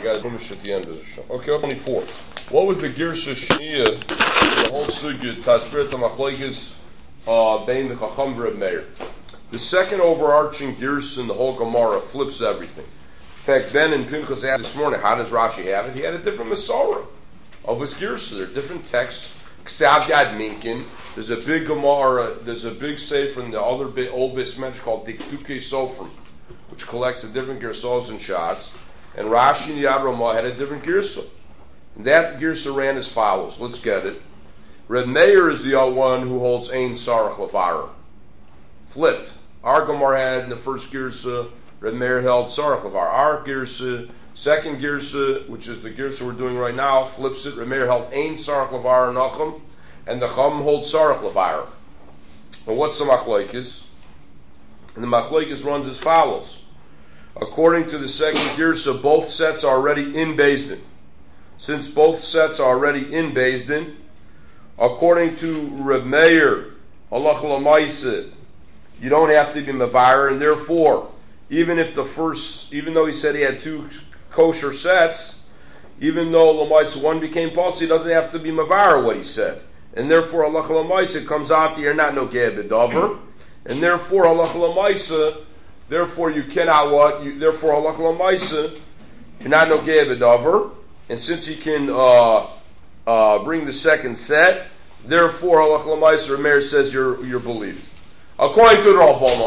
got a Chumash at the end of the show. Okay, 24. What was the Girsha Shniya, the whole sugya, Tasbirat HaMachloikis, Bein the Chacham Reb Meir? The second overarching Girsha in the whole Gemara flips everything. In fact, Ben and Pinchas asked this morning, how does Rashi have it? He had a different Masorah of his Girsha. There are different texts. Ksav Yad Minkin. There's a big Gemara, there's a big sefer in the other old Bismedj called Diktuke Sofrim, which collects the different Girsahs and Shas. And Rashi and Yad Ramah had a different Girsah. And that Girsah ran as follows. Let's get it. Reb Meir is the one who holds Ein Sarach Levara. Flipped. Our Gemara had in the first Girsah, Reb Meir held Sarach Levara. Our Girsah, second Girsah, which is the Girsah we're doing right now, flips it. Reb Meir held Ein Sarach Levara Nachum, and the Chum holds Sarach Levara. Well, what's the Machlokes? And the Machlokes runs as follows. According to the second Girsah, both sets are already in Beis Din. Since both sets are already in Beis Din, according to Reb Meir, Halach L'Maaseh, you don't have to be Mevarer, and therefore, even though he said he had two kosher sets, even though L'Maaseh one became possible, he doesn't have to be Mevarer what he said. And therefore, Halach L'Maaseh comes out that you're not Nogeh B'Davar, and therefore, Halach L'Maaseh, therefore you cannot what? Therefore, Halach L'Maaseh, you're not Nogeh B'Davar, and since he can bring the second set, therefore, Halach L'Maaseh, Reb Meir says you're believed. According to the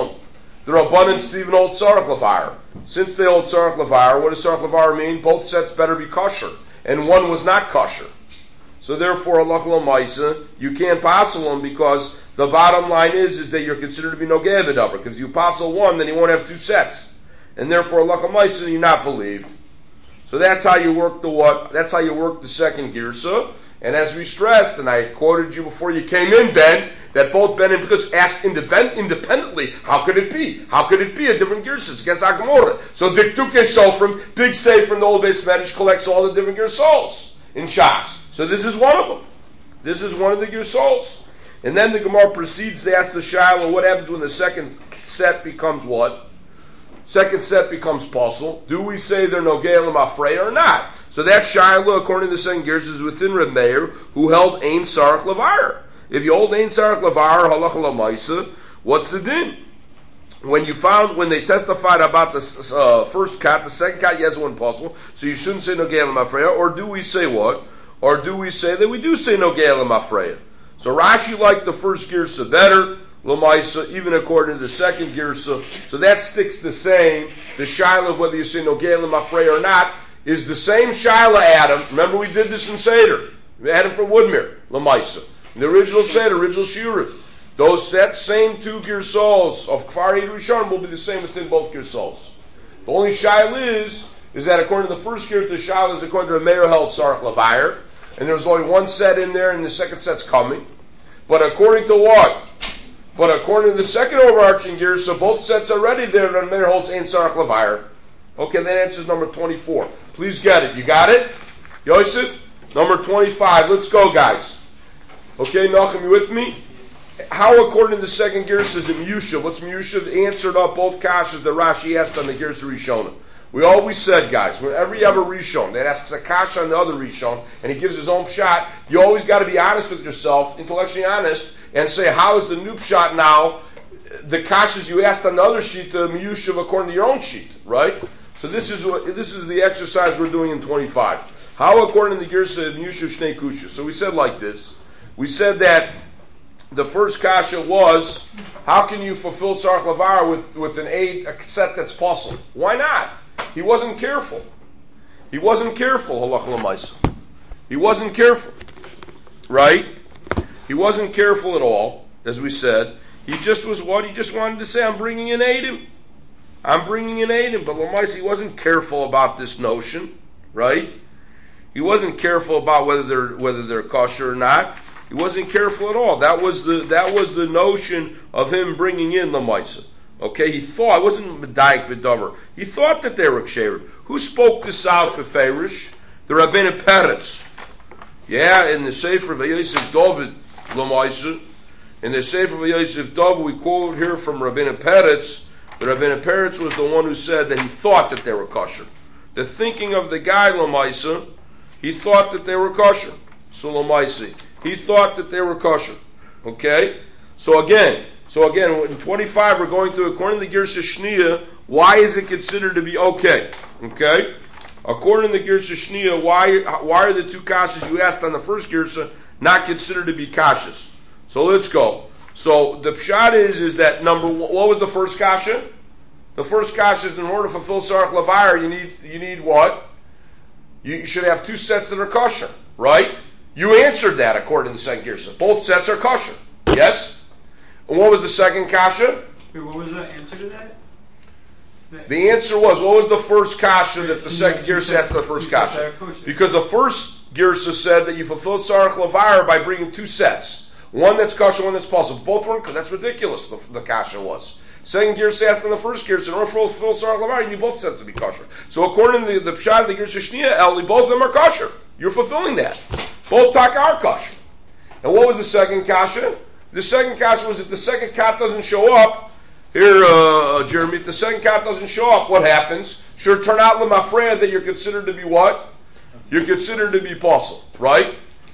Rabbanan Stephen holds Sarach Levara. Since they hold Sarach Levara, what does Sarach Levara mean? Both sets better be kosher, and one was not kosher. So therefore, Halach L'Maaseh, you can't passel them because the bottom line is that you're considered to be Nogeh B'Davar. Because if you passel one, then you won't have two sets, and therefore Halach L'Maaseh, you're not believed. So that's how you work the what? That's how you work the second Girsah. And as we stressed, and I quoted you before you came in, Ben, that both Ben and Pinchas asked independently, how could it be? How could it be a different Girsah? It's against Agamora. So Diktuke Sofrim, big say from the old base Spanish, collects all the different Girsahs in Shas. So this is one of them. This is one of the Girsahs. And then the Gemara proceeds to ask the Shiloh, what happens when the second set becomes what? Second set becomes puzzle. Do we say they're Nogeh L'Mafrei or not? So that Shiloh, according to the second Girsah, is within Reb Meir, who held Ein Sarach Levara. If you hold Ein Sarach Levara, Halach L'Maaseh, what's the din? When they testified about the first cat, the second cat, yes, one puzzle, so you shouldn't say Nogeh L'Mafrei, or do we say what? Or do we say that we do say Nogeh L'Mafrei? So Rashi liked the first Girsah better, L'Maaseh, even according to the second Girsah. So that sticks the same. The Shiloh of whether you say Nogeh L'Mafrei or not is the same Shiloh, Adam. Remember we did this in Seder. Adam from Woodmere, L'Maaseh. In the original Seder, original Shiurim. That same two Girsahs of Kfar Rishon will be the same within both Girsahs. The only Shiloh is that according to the first Girsah, the Shiloh is according to the Meir held Sarach Levire, and there's only one set in there, and the second set's coming. But according to what? But according to the second overarching Girsah, both sets are ready there, and the Meir holds Ein Sarach Levire. Okay, that answers number 24. Please get it. You got it? Yosef? Number 25. Let's go, guys. Okay, Nachum, you with me? How, according to the second Girsah, is it Miyusha? What's Miyusha? Answered up both kashas that Rashi asked on the Girsah Rishona. We always said, guys, whenever you have a Rishon that asks a kasha on the other Rishon, and he gives his own shot, you always got to be honest with yourself, intellectually honest, and say, how is the noob shot now, the kashas you asked on the other sheet, the Miyusha according to your own sheet, right? So this is the exercise we're doing in 25. How, according to the Girsah, Miyusha Shnei Kusha? So we said like this. We said that the first kasha was, how can you fulfill Sarach Levara with a set that's possible? Why not? He wasn't careful. He wasn't careful, Halach L'Maaseh. He wasn't careful. Right? He wasn't careful at all, as we said. He just was what? He just wanted to say, I'm bringing in Adam. I'm bringing in Adam. But L'Maaseh, he wasn't careful about this notion. Right? He wasn't careful about whether they're kosher or not. He wasn't careful at all. That was the notion of him bringing in L'Maaseh. Okay, he thought, it wasn't Medayik B'Davar. He thought that they were ksherim. Who spoke this out beferish? The Rabbeinu Peretz. Yeah, in the Sefer of Yosef David, L'Maaseh. In the Sefer of Yosef David, we quote here from Rabbeinu Peretz. The Rabbeinu Peretz was the one who said that he thought that they were kosher. the thinking of the guy, Lamaisa, he thought that they were kosher. So Lamaisi, he thought that they were kosher. Okay? So again, in 25 we're going through, according to the Girsha Shniya, why is it considered to be okay? Okay? According to the Girsha Shniya, why are the two kashas you asked on the first Girsha not considered to be kashas? So let's go. So the pshat is that number one, what was the first kasha? The first kasha is in order to fulfill Sarach Levayer, you need what? You should have two sets that are kosher, right? You answered that according to the second Girsha. Both sets are kosher. Yes? And what was the second kasha? Wait, what was the answer to that? The answer was, what was the first kasha that the second Girsha asked the first kasha? Because the first Girsha said that you fulfilled Sarach Levayer by bringing two sets. One that's kosher, one that's possible. Both weren't, because that's ridiculous, the kasha was. Second Girsha asked in the first Girsha, in order to fulfill Sarach Levayer, you need both sets to be kosher. So according to the pshat of the Girsha Shniya, Eli, both of them are kosher. You're fulfilling that. Both taka are kosher. And what was the second kasha? The second kasha was if the second kat doesn't show up, here, Jeremy, if the second kat doesn't show up, what happens? Should turn out lemafreya that you're considered to be what? You're considered to be apostle, right?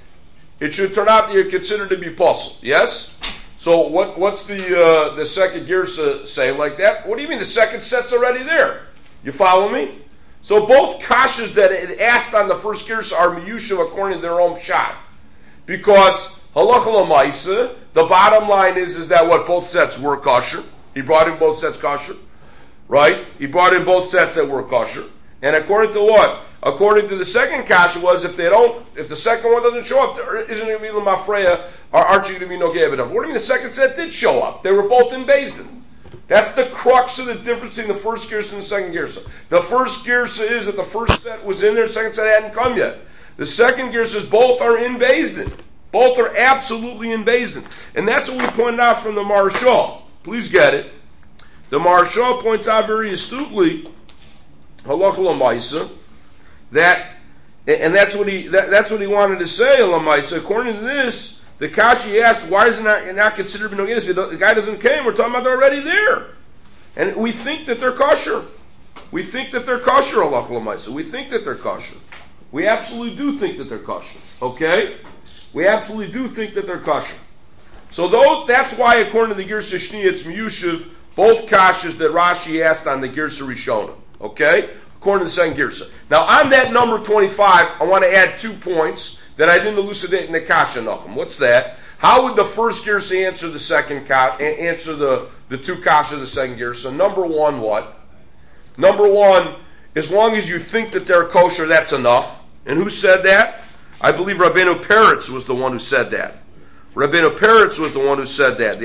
It should turn out that you're considered to be apostle, yes? So what's the second Girsha say like that? What do you mean the second set's already there? You follow me? So both kashas that it asked on the first Girsha are miyushav according to their own pshat. Because halacha l'maisa, the bottom line is that what? Both sets were kosher. He brought in both sets kosher, right? He brought in both sets that were kosher. And according to what? According to the second kasha was if the second one doesn't show up, there isn't going to be l'mafreya, or aren't you going to be no gebedav? What do you mean the second set did show up? They were both in Beis Din. That's the crux of the difference between the first Girsha and the second Girsha. The first Girsha is that the first set was in there, the second set hadn't come yet. The second Girsha is both are in Beis Din. Both are absolutely in Beis Din. And that's what we pointed out from the Marshal. Please get it. The Marshal points out very astutely, halacha l'maisa, that, and that's what he wanted to say, l'maisa. According to this, the kashi asked, why is it not considered b'nogenis? If the guy doesn't came, we're talking about they're already there. And we think that they're kosher. We think that they're kosher, halacha l'maisa. We think that they're kosher. We absolutely do think that they're kosher. Okay? We absolutely do think that they're kosher. So that's why, according to the Girsha Shniya, it's miyushav, both kashas that Rashi asked on the Girsha Rishona. Okay? According to the second Girsha. Now, on that number 25, I want to add 2 points that I didn't elucidate in the kasha nachum. What's that? How would the first Girsha answer the second answer the two kashas of the second Girsha? Number one, what? Number one, as long as you think that they're kosher, that's enough. And who said that? I believe Rabbeinu Peretz was the one who said that. Rabbeinu Peretz was the one who said that.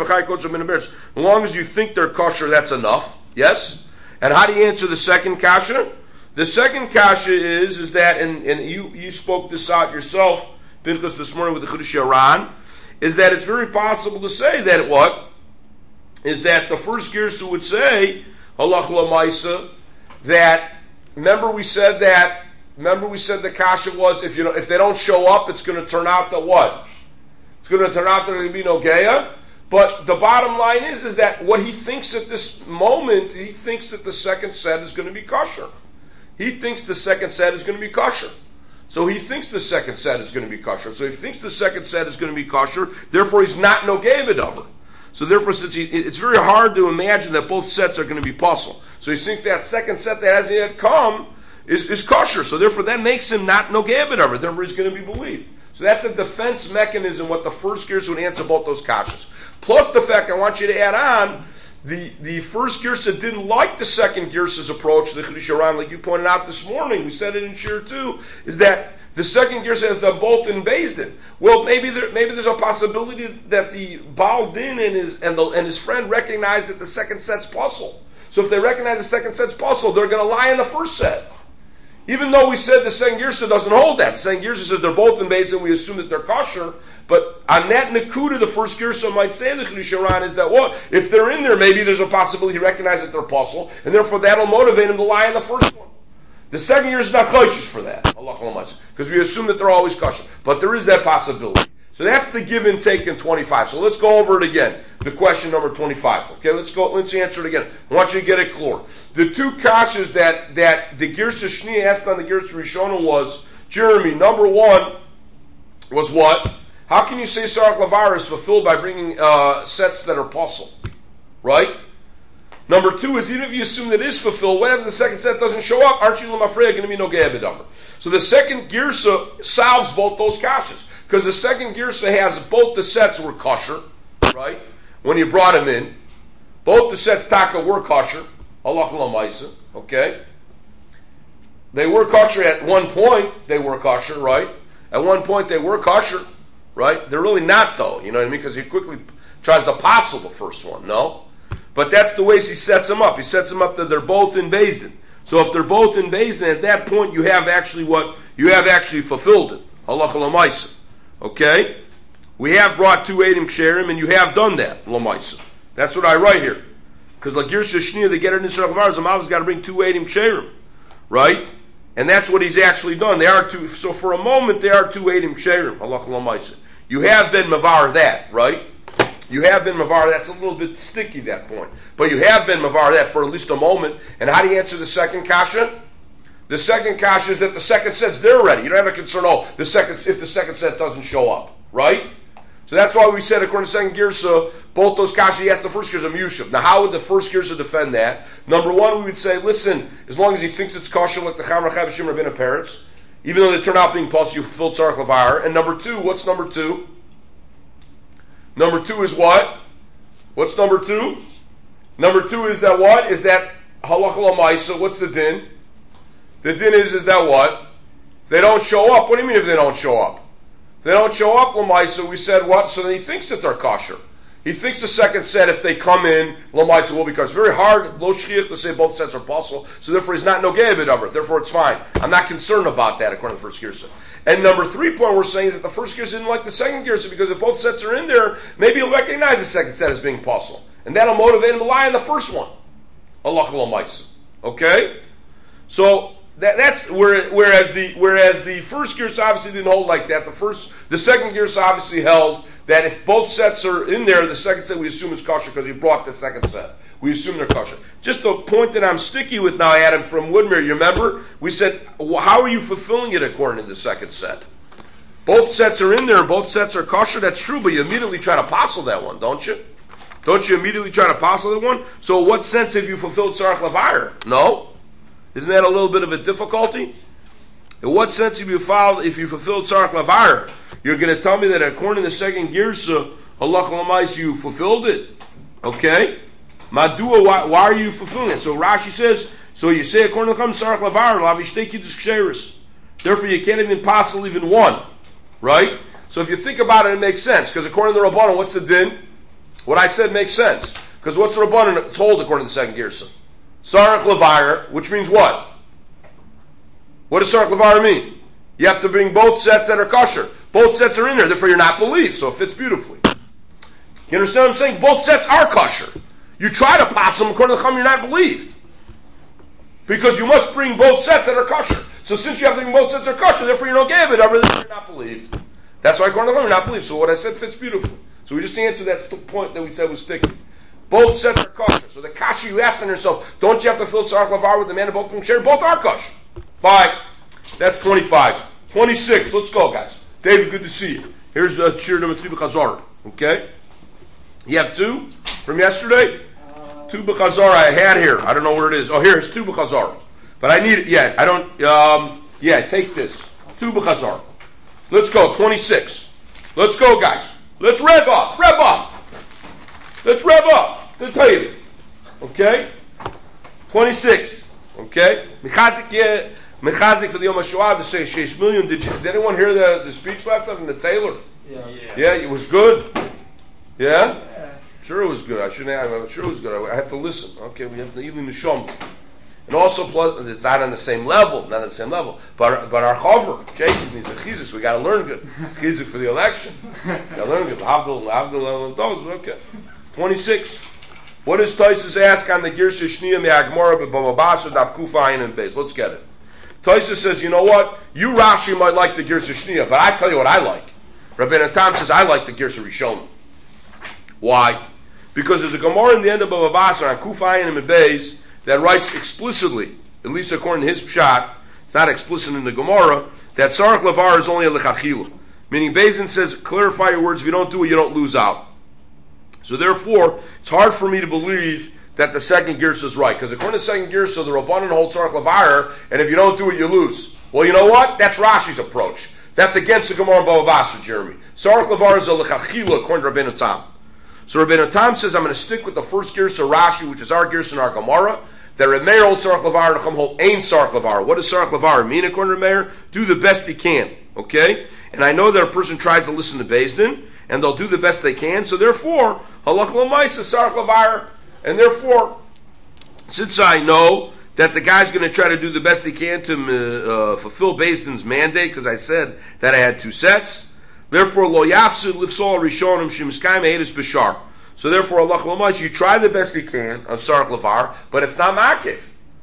As long as you think they're kosher, that's enough. Yes? And how do you answer the second kasha? The second kasha is that, and you spoke this out yourself, Pinchas, this morning with the Chodesh Yaran, is that it's very possible to say that what? Is that the first Girsha would say, halach l'maisa, that, remember we said the kasha was, if they don't show up, it's going to turn out that what? It's going to turn out that there's going to be no geya. But the bottom line is that what he thinks at this moment, he thinks that the second set is going to be kosher. He thinks the second set is going to be kosher. So he thinks the second set is going to be kosher. So he thinks the second set is going to be kosher, therefore he's not no geya. So therefore, since it's very hard to imagine that both sets are going to be puzzle. So he thinks that second set that hasn't yet come is kosher. So therefore that makes him not no geya, therefore he's going to be believed. So that's a defense mechanism, what the first Girsha would answer both those kashas. Plus the fact, I want you to add on, the first Girsha didn't like the second Girsha's approach, the Chodesh Yaran, like you pointed out this morning, we said it in Shir 2, is that the second Girsha has them both in Beis Din. Well, maybe there's a possibility that the Baal Din and his friend recognize that the second set's puzzle. So if they recognize the second set's puzzle, they're going to lie in the first set. Even though we said the second Girsha doesn't hold that. The second Girsha says they're both in Beis Din, we assume that they're kosher. But on that Nakuda, the first Girsha might say the Chodesh Yaran is that what? If they're in there, maybe there's a possibility he recognizes that they're puzzle, and therefore that'll motivate him to lie in the first one. The second Girsha is not kosher for that, because we assume that they're always kosher. But there is that possibility. So So that's the give and take in 25. So let's go over it again. The question number 25. Okay, let's answer it again. I want you to get it clear. The two kashas that the Girsa Shnia asked on the Girsa Rishona was, Jeremy, number one was what? How can you say Sarach Lavar is fulfilled by bringing sets that are puzzle? Right? Number two is, even if you assume that it is fulfilled, whenever the second set doesn't show up, aren't you L'mafreya going to be no Ge'ebedammer? So the second Girsa solves both those kashas. Because the second Girsa has both the sets were kosher, right? When you brought them in. Both the sets taka were kosher. Allah L'maisa, okay? They were kosher at one point, they were kosher, right? At one point they were kosher, right? They're really not though, you know what I mean? Because he quickly tries to apostle the first one, no? But that's the ways he sets them up. He sets them up that they're both in Beis Din. So if they're both in Beis Din, at that point you have actually fulfilled it. Allah L'maisa. Okay? We have brought 2 Eidim Ksherim, and you have done that, L'maisa. That's what I write here. Because the Girsa Shnia, they get it in Sarach Lavar, Zamav has got to bring 2 Eidim Ksherim. Right? And that's what he's actually done. They are two. So for a moment, they are 2 Eidim Ksherim. Allah L'maisa. You have been Mavar that, right? You have been Mavar, that's a little bit sticky, that point. But you have been Mavar that for at least a moment. And how do you answer the second kasha? The second kasha is that the second set's there already. You don't have a concern, if the second set doesn't show up. Right? So that's why we said, according to second Girsa, both those kasha, yes, the first Girsa Miyushav. Now how would the first Girsa defend that? Number one, we would say, listen, as long as he thinks it's kosher, like the Cham Rachab Shim Rabbeinu Peretz, even though they turn out being puzzle, you fulfilled Sarach Lavar. And number two, what's number two? Number two is what? What's number two? Number two is that what? Is that halacha l'maisa? What's the din? The din is that what? They don't show up. What do you mean if they don't show up? If they don't show up l'maisa, we said what? So then he thinks that they're kosher. He thinks the second set, if they come in, l'maisa will be kosher. It's very hard, lo shchiach, to say both sets are possible. So therefore he's not no ge'ebed. Therefore it's fine. I'm not concerned about that according to the first Girsa. And number 3 point we're saying is that the first Girsa didn't like the second Girsa, because if both sets are in there, maybe he'll recognize the second set as being possible. And that'll motivate him to lie on the first one. Allah L'maisa. Okay? So that's whereas the first Girsa obviously didn't hold like that. The second Girsa obviously held that if both sets are in there, the second set we assume is kosher because he brought the second set. We assume they're kosher. Just the point that I'm sticky with now, Adam, from Woodmere, you remember? We said, how are you fulfilling it according to the second set? Both sets are in there, both sets are kosher, that's true, but you immediately try to apostle that one, don't you? Don't you immediately try to apostle that one? So what sense have you fulfilled Sarach Lavar? No? Isn't that a little bit of a difficulty? In what sense have you fulfilled Sarach Lavar? You're going to tell me that according to the second Girsa, Allah L'maisa, you fulfilled it. Okay? Madua, why are you fulfilling it? So Rashi says, so you say according to Sarach Lavar, Lavishtei Kiddush Ksheris. Therefore you can't even apostle even one. Right? So if you think about it, it makes sense. Because according to the Rabbanan, what's the din? What I said makes sense. Because what's the Rabbanan told according to the second Girsa? Sarach Lavar, which means what? What does Sarach Lavar mean? You have to bring both sets that are kosher. Both sets are in there, therefore you're not believed, so it fits beautifully. You understand what I'm saying? Both sets are kosher. You try to pass them according to the Chum, you're not believed. Because you must bring both sets that are kosher. So since you have to bring both sets that are kosher, therefore you don't give it, you're not believed. That's why according to the Chum, you're not believed. So what I said fits beautifully. So we just answered that point that we said was sticky. Both sets are kosher. So the kasha you asked on yourself, don't you have to fill Sarach Lavar with the man of both being shared? Both are kosher. Fine. That's 25. 26. Let's go, guys. David, good to see you. Here's cheer number 3 b'chazar. Okay? You have 2 from yesterday? 2 b'chazar I had here. I don't know where it is. Oh, here's 2 b'chazar. But I need it. Yeah, I don't. Take this. 2 b'chazar. Let's go. 26. Let's go, guys. Let's rev up. Rev up. Let's rev up. Good tell you. Okay? 26. Okay? Mechazik for the Yom HaShoah to say 6 million. Did anyone hear the speech last time from the Taylor? Yeah, it was good. Yeah? Sure it was good. I'm sure it was good. I have to listen. Okay, we have to even the Shom. And also, plus, it's not on the same level. Not on the same level. But our Chover, Jacob needs a chizuk. We got to learn good. Chizuk for the election. We got to learn good. Okay. 26. What does Tosfos ask on the Girsa Shnia Me'agmora B'Bamabasa Daf Kufa Ayin and Beis? Let's get it. Tosfos says, you know what? You Rashi might like the Girsa Shnia, but I tell you what I like. Rabbeinu Tam says, I like the Girsa Rishonim. Why? Because there's a Gemara in the end of Bava Basra on Kufayin and Beis that writes explicitly, at least according to his pshat, it's not explicit in the Gemara, that Sarach Lavar is only a Lechachila. Meaning Bezin says, clarify your words, if you don't do it, you don't lose out. So therefore, it's hard for me to believe that the second Girsa is right. Because according to the second Girsa, the Rabbanan holds Sarach Lavar, and if you don't do it, you lose. Well, you know what? That's Rashi's approach. That's against the Gemara in Bava Basra, Jeremy. Sarach Lavar is a Lechachila according to Rabbeinu Tam. So Rabbeinu Tam says, I'm going to stick with the first Girsa Rashi, which is our Girsa in our Gemara, that Reb Meir holds Sarach Lavar, and Chum hold Ein Sarach Lavar. What does Sarach Lavar mean according to Reb Meir? Do the best he can, okay? And I know that a person tries to listen to Beis Din, and they'll do the best they can, so therefore, Halach L'maisa Sarach Lavar, and therefore, since I know that the guy's going to try to do the best he can to fulfill Beis Din's mandate, because I said that I had two sets, therefore, Lo Yafsid Lifsol Rishonim Shemiskayim Eidus B'Shar. So therefore, Allah L'maisa, you try the best you can on Sarach Lavar, but it's not Makev.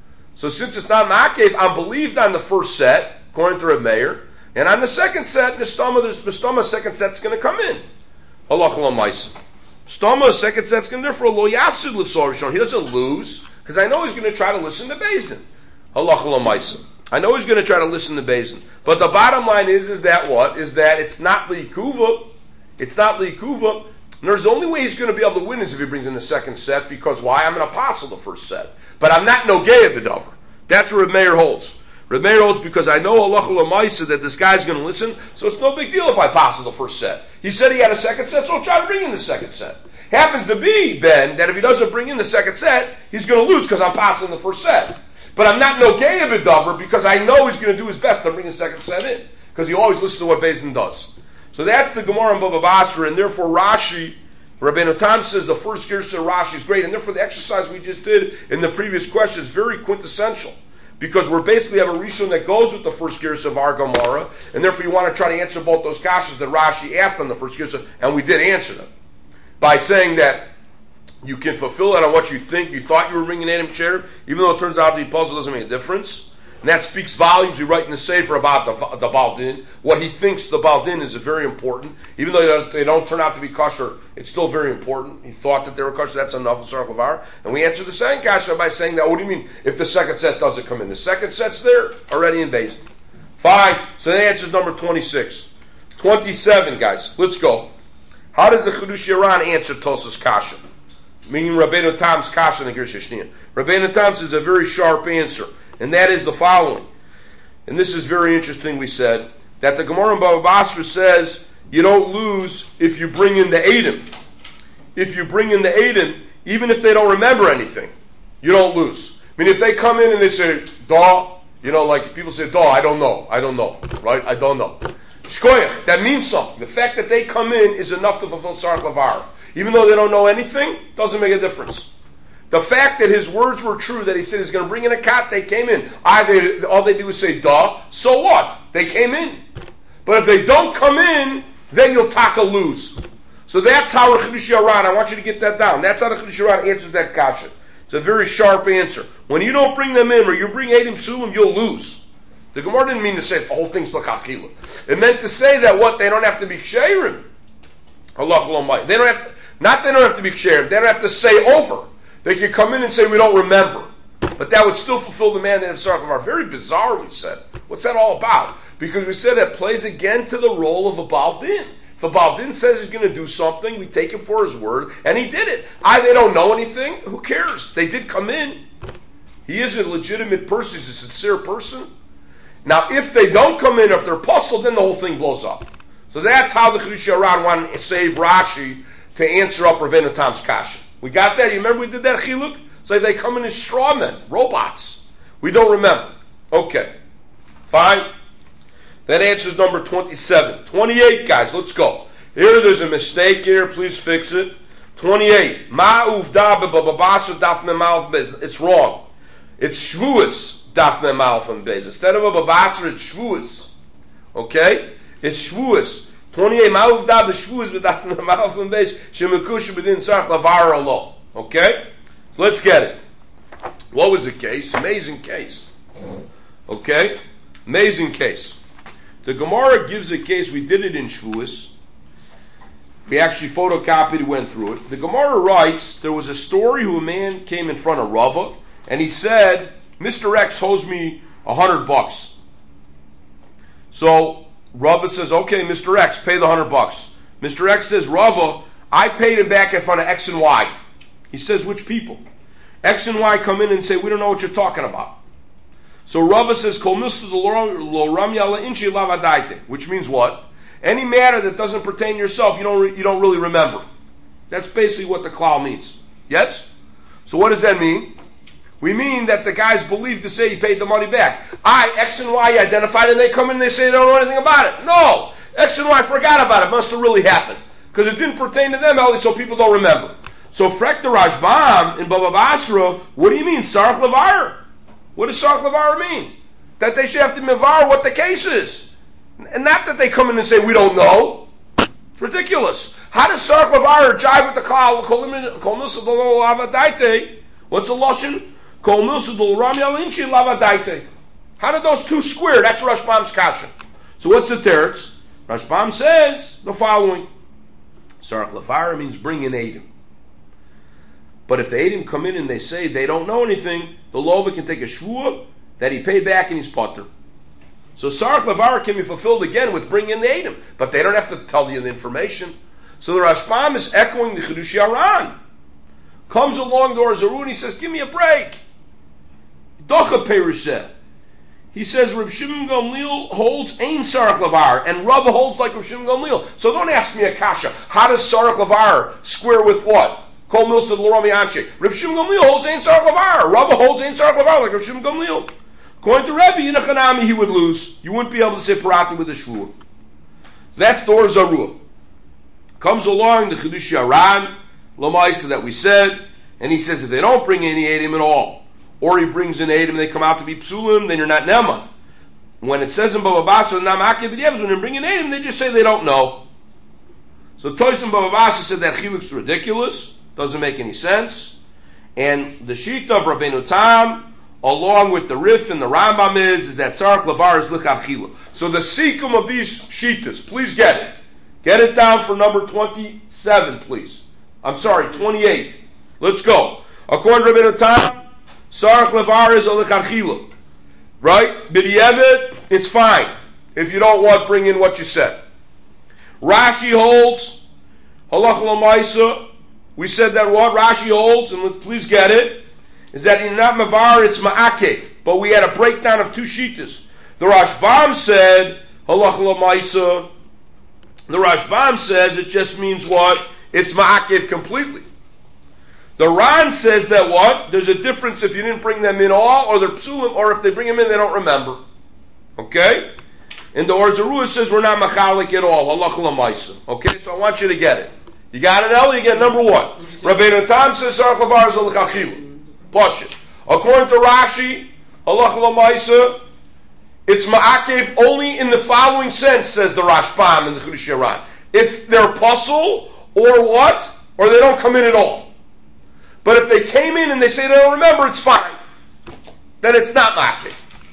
So since it's not Makev, I'm believed on the first set, according to Reb Meir, and on the second set, Nistama, second set's going to come in. Allah L'maisa. Stama, second set's going to therefore Lo Yafsid Lifsol Rishonim. He doesn't lose, because I know he's going to try to listen to Beis Din. Allah L'maisa. I know he's going to try to listen to Beis Din. But the bottom line is that what? Is that it's not Li'ikuva. It's not Li'ikuva. And there's the only way he's going to be able to win is if he brings in the second set, because why? I'm an apostle the first set. But I'm not Nogei B'Davar. That's what Reb Meir holds. Reb Meir holds because I know Allah L'maisa that this guy's going to listen, so it's no big deal if I apostle the first set. He said he had a second set, so I'll try to bring in the second set. Happens to be, Ben, that if he doesn't bring in the second set, he's going to lose because I'm apostling the first set. But I'm not Nogei B'Davar because I know he's going to do his best to bring the second set in, because he always listens to what Beis Din does. So that's the Gemara in Bava Basra, and therefore Rashi, Rabbeinu Tam says the first Girsa Rashi is great, and therefore the exercise we just did in the previous question is very quintessential, because we basically have a Rishon that goes with the first Girsa of our Gemara, and therefore you want to try to answer both those kashas that Rashi asked on the first Girsa, and we did answer them, by saying that you can fulfill it on what you think, you thought you were bringing Adam Cherub, even though it turns out the puzzle doesn't make a difference. And that speaks volumes. We write in the Sefer about the Baal Din. What he thinks the Baal Din is very important. Even though they don't turn out to be kosher, it's still very important. He thought that they were kosher. That's enough of Sarach Lavar. And we answer the second kasha by saying that, what do you mean if the second set doesn't come in? The second set's there already in Beis Din. Fine. So the answer is number 26. 27, guys. Let's go. How does the Chidush Yaran answer Tos's kasha? Meaning Rabbeinu Tam's kasha in the Girsa Shniya. Rabbeinu Tam says a very sharp answer. And that is the following. And this is very interesting, we said, that the Gemara in Bava Basra says you don't lose if you bring in the Eidim. If you bring in the Eidim, even if they don't remember anything, you don't lose. I mean, if they come in and they say, "Da," like people say, "Da, I don't know, right? I don't know." Shkoyach, that means something. The fact that they come in is enough to fulfill Sarach Lavar. Even though they don't know anything, doesn't make a difference. The fact that his words were true, that he said he's going to bring in a cat, they came in. All they do is say, "Duh," so what? They came in. But if they don't come in, then you'll taka lose. So that's how the Chidush Yaran, I want you to get that down. That's how the Chidush Yaran answers that kasha. It's a very sharp answer. When you don't bring them in, or you bring Eidim Psulim, you'll lose. The Gemara didn't mean to say the whole thing's l'chachila. It meant to say that what? They don't have to be ksherim. Allah Almighty. They don't have to be ksherim. They don't have to say over. They could come in and say, we don't remember. But that would still fulfill the mandate of Sarach Lavar. Very bizarre, we said. What's that all about? Because we said that plays again to the role of a Baal Din. If a Baal Din says he's going to do something, we take him for his word, and he did it. They don't know anything. Who cares? They did come in. He is a legitimate person. He's a sincere person. Now, if they don't come in, if they're puzzled, then the whole thing blows up. So that's how the Chidush Yaran wanted to save Rashi to answer up Rabbeinu Tam's kasha. We got that? You remember we did that chiluk? It's like they come in as straw men, robots. We don't remember. Okay. Fine. That answers number 27. 28, guys, let's go. Here there's a mistake here. Please fix it. 28. It's wrong. It's shvuas daf mem alf and bez. Instead of a babasra, it's shvuas. Okay? It's shvuas. 28. Ma'uv da b'shvuas b'daf mem alf and bez. Shemekush b'din sarach lavar alo. Okay? Let's get it. What was the case? Amazing case. Okay? Amazing case. The Gemara gives a case, we did it in Shvuas, We actually photocopied, went through it. The Gemara writes, there was a story who a man came in front of Rava, and he said, Mr. X owes me $100. So Rava says, okay, Mr. X, pay the $100. Mr. X says, Rava, I paid him back in front of X and Y. He says, which people? X and Y come in and say, we don't know what you're talking about. So Rava says, which means what? Any matter that doesn't pertain to yourself, you don't really remember. That's basically what the klal means. Yes? So what does that mean? We mean that the guy's believed to say he paid the money back. X and Y identified, and they come in and they say they don't know anything about it. No! X and Y forgot about it. Must have really happened. Because it didn't pertain to them, so people don't remember. So Frek the Rashbam in Baba Basra, what do you mean? Sarach Levar? What does Sarach Levar mean? That they should have to mevar what the case is. And not that they come in and say, we don't know. It's ridiculous. How does Sarach Levar jive with the Kol Milsa Dolo Lavadaite? What's the Lashon? Kol Milsa Dolo Rami Alinchi Lavadaite. How did those two square? That's Rashbam's kasha. So what's the teretz? Rashbam says the following. Sarach Levar means bring in Eidim. But if the Eidim come in and they say they don't know anything, the Lova can take a shvuah that he paid back and he's potter. So Sarach Levar can be fulfilled again with bringing in the Eidim, but they don't have to tell you the information. So the Rashbam is echoing the Chidush Yaran. Comes along the Or Zarua and he says, give me a break. Docha Perisheh. He says Reb Shimon Gamliel holds Ein Sarach Levar, and Rava holds like Reb Shimon Gamliel. So don't ask me a kasha. How does Sarach Levar square with what? Kol Milsa L'Rami Anshe. Reb Shimon Gamliel holds Ein Sarach Levar. Rava holds Ein Sarach Levar like Reb Shimon Gamliel. According to Rebbe, in a Chanami he would lose. You wouldn't be able to say Parati with a shvuah. That's the Or Zarua. Comes along the Chidush Yaran, Lamaisa that we said, and he says if they don't bring any Eidim at all, or he brings in Eidim and they come out to be Psulim, then you're not Nema. When it says in Baba Basra, Nam Akiv B'Yevs, when they bring in Eidim, they just say they don't know. So Toysim Baba Basra said that Chiluk's ridiculous, doesn't make any sense, and the Shita of Rabbeinu Tam, along with the Rif and the Rambam is that Sarach Levar is L'chachila. So the Sikkim of these Shitas, please get it. Get it down for number 27, please. I'm sorry, 28. Let's go. According to Rabbeinu Tam, Sarach Levar is a L'chachila. Right? B'di'evet, it's fine. If you don't want, bring in what you said. Rashi holds, Halach L'maisa, we said that what Rashi holds, and please get it, is that in not Mavar, it's Ma'akev. But we had a breakdown of two Shitas. The Rashbam said, Halach L'maisa, the Rashbam says it just means what? It's Ma'akev completely. The Ran says that what? There's a difference if you didn't bring them in all, or they're psulim, or if they bring them in, they don't remember. Okay? And the Or Zarua says we're not machalik at all. Halach L'maisa. Okay? So I want you to get it. You got it, Eli? You get number one. Rabbeinu Tam says Sarach Levar is a l'chachila. Pashut. According to Rashi, Halach L'maisa, it's ma'akev only in the following sense, says the Rashbam and the Chidush Yaran. If they're puzzle, or what? Or they don't come in at all. But if they came in and they say they don't remember, it's fine. Then it's not ma'akev.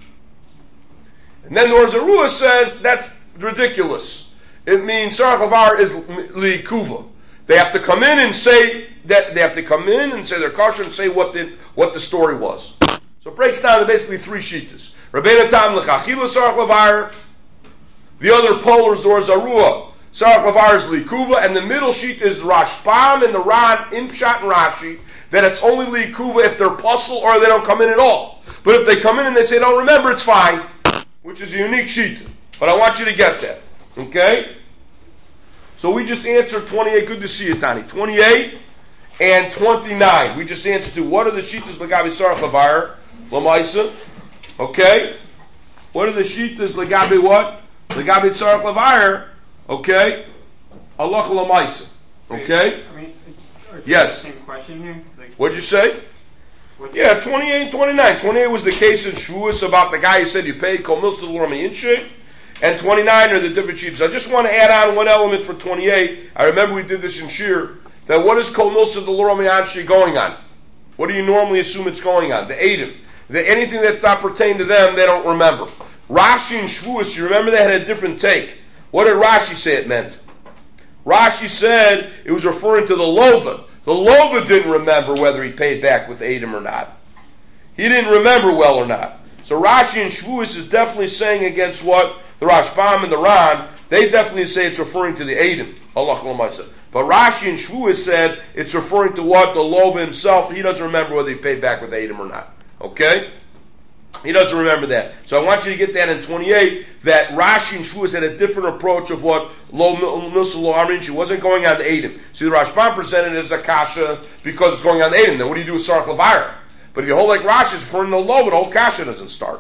And then the Or Zarua says that's ridiculous. It means Sarach Levar is li'ikuva. They have to come in and say that they have to come in and say their kosher and say what the story was. So it breaks down to basically three shitas. Rabbeinu Tam l'chachila Sarach Levar. The other polar is the Or Zarua. Sarach Levar is li'ikuva, and the middle sheet is Rashbam and the Ran in Pshat and Rashi that it's only li'ikuva if they're puzzle or they don't come in at all. But if they come in and they say don't remember, it's fine, which is a unique sheet. But I want you to get that. Okay? So we just answered 28. Good to see you, Tani. 28 and 29. We just answered to what are the shitas legabi Sarach Levar L'maisa. Okay? What are the shitas legabi what? Legabi Sarach Levar. Okay? Halach L'maisa. Okay? I mean, it's yes. The same question here. Like, what'd you say? Yeah, 28 and 29. 28 was the case in Shavuos about the guy who said you paid Kol Milsa L'Rami Inshe. And 29 are the different sheets. I just want to add on one element for 28. I remember we did this in Shir. That what is Kol Milsa L'Rami Anshe going on? What do you normally assume it's going on? The Eidim. Anything that's not pertain to them, they don't remember. Rashi and Shavuos, you remember they had a different take. What did Rashi say it meant? Rashi said it was referring to the Lova. The Lova didn't remember whether he paid back with Edom or not. He didn't remember well or not. So Rashi and Shavuos is definitely saying against what the Rashbam and the Ran, they definitely say it's referring to the Edom. Allah Lamaisa. But Rashi and Shavuos said it's referring to what the Lova himself, he doesn't remember whether he paid back with Edom or not. Okay? He doesn't remember that. So I want you to get that in 28, that Rashi and Shavuos had a different approach of what Lo Milsa Lo Amrin. She wasn't going on to Edom. See, the Rashbam presented it as a kasha because it's going on to Edom. Then what do you do with Sarach Levira? But if you hold like Rashi, it's referring to Lo, the whole kasha doesn't start.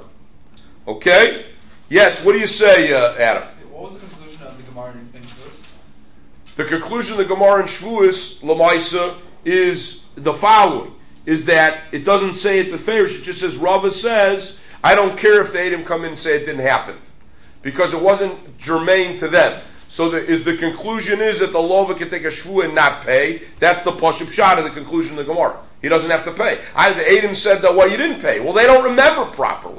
Okay? Yes, what do you say, Adam? What was the conclusion of the Gemara in Shavuos? The conclusion of the Gemara in Shavuos, Lamaisa, is the following. Is that it doesn't say it beferish, it just says, Rava says, I don't care if the Edom come in and say it didn't happen. Because it wasn't germane to them. So the conclusion is that the Lova can take a shvu and not pay. That's the Pashup Shad of the conclusion of the Gemara. He doesn't have to pay. The Edom said that, well, you didn't pay. Well, they don't remember properly.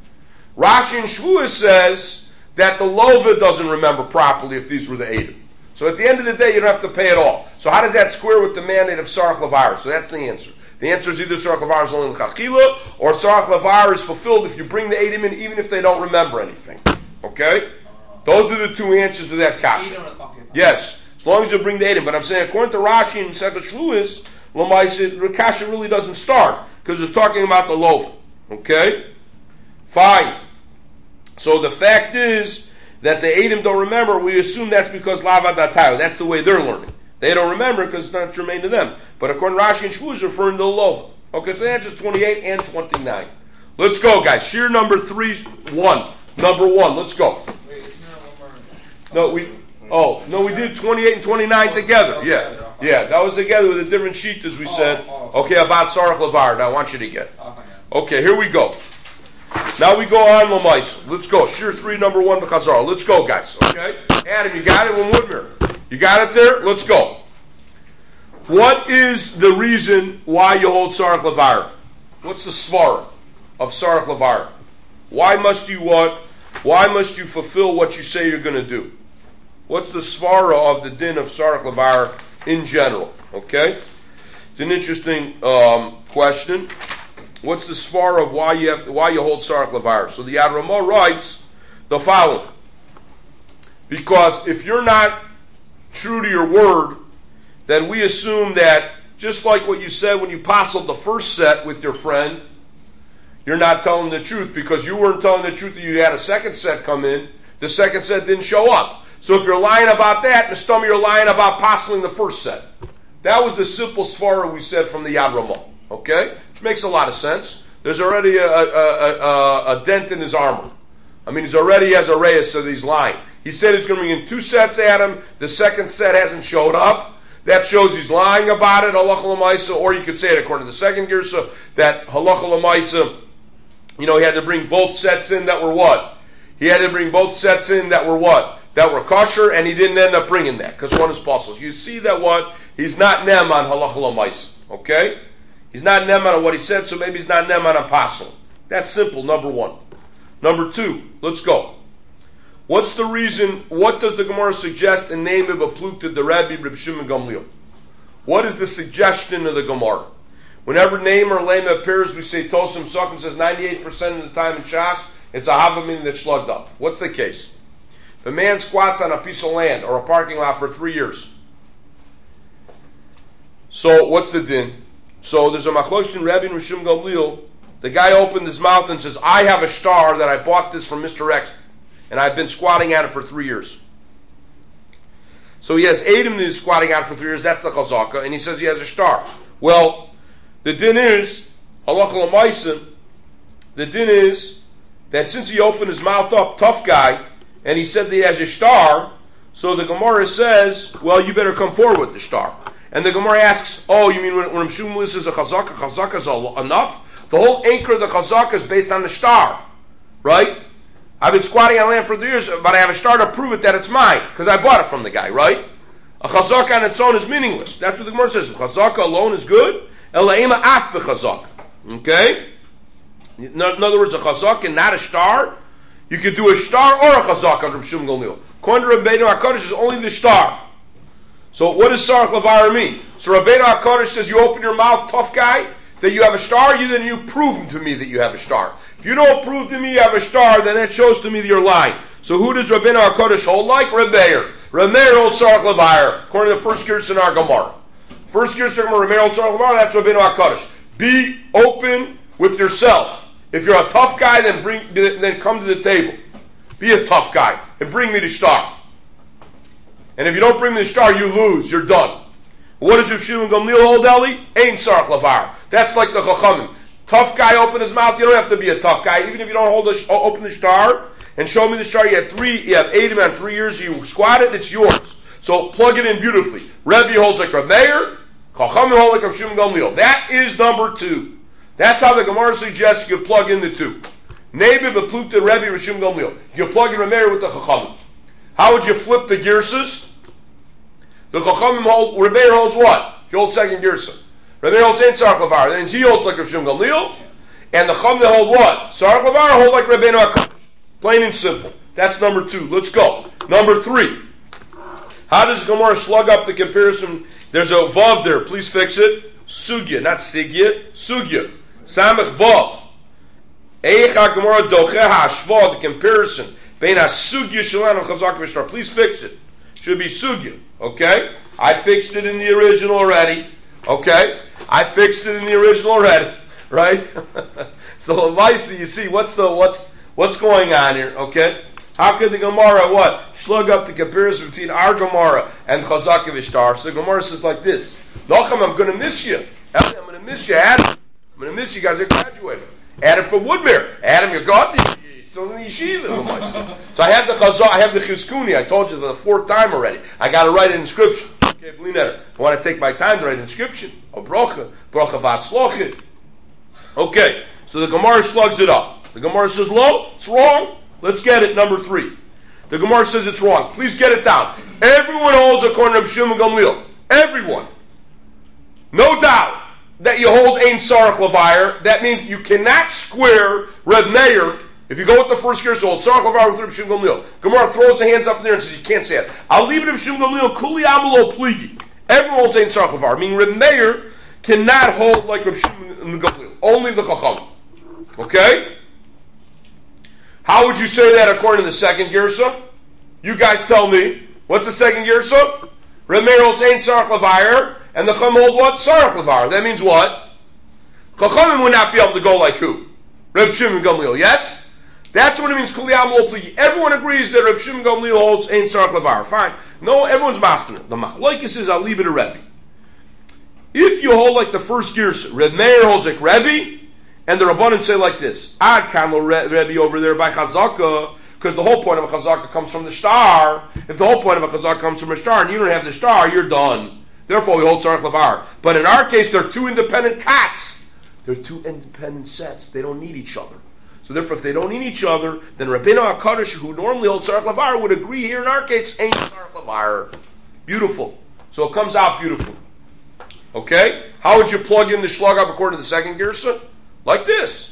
Rashi and Shavuos says that the Lova doesn't remember properly if these were the Edom. So at the end of the day, you don't have to pay at all. So how does that square with the mandate of Sarach Levira? So that's the answer. The answer is either Sarach Levira is only in Chachila, or Sarach Levira is fulfilled if you bring the Edom in, even if they don't remember anything. Okay? Those are the two answers to that kasha. Yes, as long as you bring the Edom. But I'm saying, according to Rashi and Sefet Shavuos, the kasha really doesn't start, because it's talking about the loaf. Okay? Fine. So the fact is that the Edom don't remember. We assume that's because Lava Datayu. That's the way they're learning. They don't remember because it's not germane to them. But according to Rashi and Shavuos, referring to the Lova. Okay, so the answer is 28 and 29. Let's go, guys. Shir number 3-1. Number 1. Let's go. Wait, isn't there one more? No, we did 28 and 29 together. Yeah, that was together with a different sheet, as we said. Okay, about Sarach Levira. Now I want you to get. Okay, here we go. Now we go on Lamaisa. Let's go. Shir 3, number 1, B'chazara. Let's go, guys. Okay? Adam, you got it? One Woodmere. You got it there? Let's go. What is the reason why you hold Sarach Levira? What's the svara of Sarach Levira? Why must you what? Why must you fulfill what you say you're going to do? What's the svara of the din of Sarach Levira in general? Okay? It's an interesting question. What's the svara of why you hold Sarach Levira? So the Yad Ramah writes the following. Because if you're not true to your word, then we assume that just like what you said when you passled the first set with your friend, you're not telling the truth because you weren't telling the truth that you had a second set come in. The second set didn't show up. So if you're lying about that, Nistama, you're lying about passling the first set. That was the simple svara we said from the Yad Ramah. Okay? Which makes a lot of sense. There's already a dent in his armor. I mean, he's already has a reyes, so he's lying. He said he's going to bring in 2 sets at him. The second set hasn't showed up. That shows he's lying about it, halacha l'maisa, or you could say it according to the second girsa, that halacha l'maisa, he had to bring both sets in that were what? He had to bring both sets in that were what? That were kosher, and he didn't end up bringing that, because one is possible. You see that what? He's not nem on halacha l'maisa, okay? He's not nem on what he said, so maybe he's not nem on apostle. That's simple, number 1. Number 2, let's go. What's the reason, what does the Gemara suggest in name of a pluk to the Rabbi Reb Shimon Gamliel? What is the suggestion of the Gemara? Whenever name or lema appears, we say Tosim Sokim says 98% of the time in Shas, it's a Havamim that's slugged up. What's the case? If a man squats on a piece of land or a parking lot for 3 years, so what's the din? So there's a machlokes in Rabbi Reb Shimon Gamliel. The guy opened his mouth and says, I have a star that I bought this from Mr. X, and I've been squatting at it for 3 years. So he has Edom that he's squatting at it for 3 years, that's the chazaka, and he says he has a star. Well, the din is, halacha l'maisa, the din is that since he opened his mouth up, tough guy, and he said that he has a star, so the Gemara says, well, you better come forward with the star. And the Gemara asks, oh, you mean when Shmuel says a chazaka is enough? The whole anchor of the chazaka is based on the star, right? I've been squatting on land for 3 years, but I have a star to prove it that it's mine, because I bought it from the guy, right? A chazaka on its own is meaningless. That's what the Gemara says. Chazaka alone is good. Ela'ema af b'chazaka. Okay? In other words, a chazaka and not a star. You could do a star or a chazaka under Shum Gamliel. According to Rabbeinu HaKadosh is only the star. So what does Sarach Levar mean? So Rabbeinu HaKadosh says you open your mouth, tough guy, that you have a star, then you prove to me that you have a star. If you don't prove to me you have a star, then that shows to me that you're lying. So who does Rabbeinu HaKadosh hold like? Reb Meir. Reb Meir holds Sarach Levar, according to the first Gersh in our Gemara. First Gersh in our Gemara, Reb Meir holds Sarach Levar, that's Rabbeinu HaKadosh. Be open with yourself. If you're a tough guy, then come to the table. Be a tough guy and bring me the star. And if you don't bring me the star, you lose. You're done. What does Rav Shimon Gamliel hold, Eli? Ain't Sarach Levar. That's like the Chachamim. Tough guy open his mouth. You don't have to be a tough guy. Even if you don't open the star and show me the star, you have 8 and 3 years. You squat it. It's yours. So plug it in beautifully. Rebbe holds like Reb Meir. Chachamim hold like Rav Shimon Gamliel. That is number 2. That's how the Gemara suggests you plug in the 2. Neighbor beplukta Rebbe Rav Shimon Gamliel. You plug in Reb Meir with the Chachamim. How would you flip the Girsas? The Chachamim hold, Reb Meir holds what? He holds second Girsa. Reb Meir holds ain't Sarach Levar. That means he holds like Rav Shimon Gamliel. And the Chachamim hold what? Sarach Levar hold like Rabbeinu HaKadosh. Plain and simple. That's number 2. Let's go. Number 3. How does Gemara slug up the comparison? There's a Vav there. Please fix it. Sugya, not Sigya. Sugya. Samach Vav. Eicha Gemara Doche HaShva, the comparison. Bein HaSugya Shalom and Chazak Vishtar. Please fix it. Should be Sugya. Okay? I fixed it in the original already. Okay? I fixed it in the original already. Right? So Maisi, you see what's going on here, okay? How could the Gemara what? Slug up the comparison between our Gemara and Chazak Vishtar. So the Gemara says like this. Nochem, I'm going to miss you. I'm going to miss you, Adam. I'm going to miss you guys are graduating. Adam from Woodmere. Adam, you got this. Still in the yeshiva. So I have the Chazak, I have the Chizkuni. I told you for the 4th time already. I got to write an inscription. Okay, I want to take my time to write an inscription. A bracha v'atzlocha. Okay, so the Gemara slugs it up. The Gemara says, "Lo, it's wrong." Let's get it. Number 3. The Gemara says it's wrong. Please get it down. Everyone holds according to Rav Shimon Gamliel. Everyone, no doubt that you hold Ein Sarach Levar. That means you cannot square Reb Meir. If you go with the first Gersh, hold Sarach Levar with Rav Shimon Gamliel. Gemara throws the hands up in there and says you can't say it. I'll leave it to Rav Shimon Gamliel. Kuli amalo pligi. Everyone holds Ein Sarach Levar. Meaning Reb Meir cannot hold like Rav Shimon Gamliel. Only the Chacham. Okay. How would you say that according to the second Gersa? You guys tell me. What's the second Gersa? Reb Meir holds Ein Sarach Levar, and the Chacham hold what? Sarach Levar. That means what? Chachamim would not be able to go like who? Reb Shimon Gamliel. Yes? That's what it means. Everyone agrees that Reb Shimon Gamliel holds Ein Sarach Levar. Fine. No, everyone's masking. The machlokes is I'll leave it to Rebbe. If you hold like the first Gersa, Reb Meir holds like Rebbe, and the Rabbanan say like this, Ad Kamel Rebbe over there by Chazaka, because the whole point of a Chazaka comes from the star. If the whole point of a Chazaka comes from a star, and you don't have the star, you're done. Therefore, we hold Sarach Levar. But in our case, they're 2 independent cats. They're 2 independent sets. They don't need each other. So therefore, if they don't need each other, then Rabbeinu HaKadosh, who normally holds Sarach Levar, would agree here in our case, ain't Sarach Levar. Beautiful. So it comes out beautiful. Okay? How would you plug in the shlug up according to the second Gersa? Like this.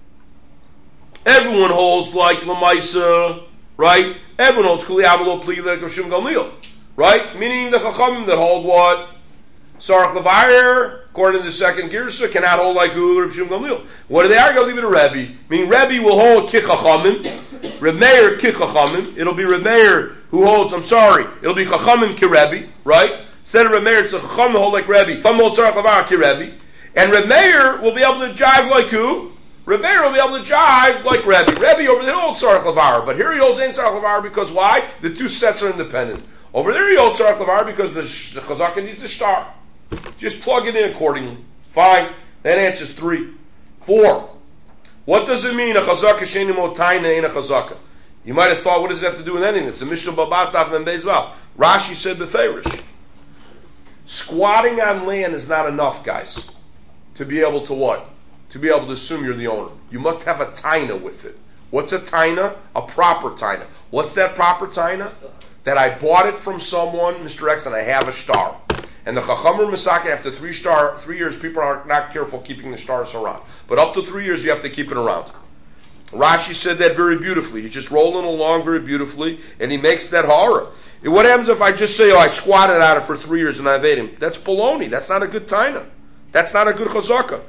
Everyone holds like Lamaisa, right? Everyone holds Kuli Abelo Pli like Rav Shimon Gamliel, right? Meaning the Chachamim that hold what? Sarach Levar, according to the second Gersa, cannot hold like Rav Shimon Gamliel. What do they argue? Leave it to Rebbe. Meaning Rebbe will hold Ki Chachamim, Reb Meir Ki Chachamim. It'll be Reb Meir who holds, it'll be Chachamim Ki Rebbe, right? Instead of Reb Meir, it's a Chachamim hold like Rebbe. Chachamim hold Sarach Levar Ki Rebbe. And Reb Meir will be able to jive like who? Reb Meir will be able to jive like Rebbe. Rebbe over there holds Sarach Levar, but here he holds Ein Sarach Levar because why? The 2 sets are independent. Over there he holds Sarach Levar because the Chazaka needs a star. Just plug it in accordingly. Fine. That answers 3. 4. What does it mean? A Chazaka sheni motaina ain't a Chazaka. You might have thought, what does it have to do with anything? It's a Mishnah Babas Daf Mem Beis Vav. Rashi said beferish. Squatting on land is not enough, guys. To be able to what? To be able to assume you're the owner. You must have a taina with it. What's a taina? A proper taina. What's that proper taina? That I bought it from someone, Mr. X, and I have a star. And the Chachamim Masaka, after 3 years, people are not careful keeping the stars around. But up to 3 years, you have to keep it around. Rashi said that very beautifully. He's just rolling along very beautifully, and he makes that horror. What happens if I just say, I squatted at it for 3 years and I've ate him? That's baloney. That's not a good taina. That's not a good chazaka.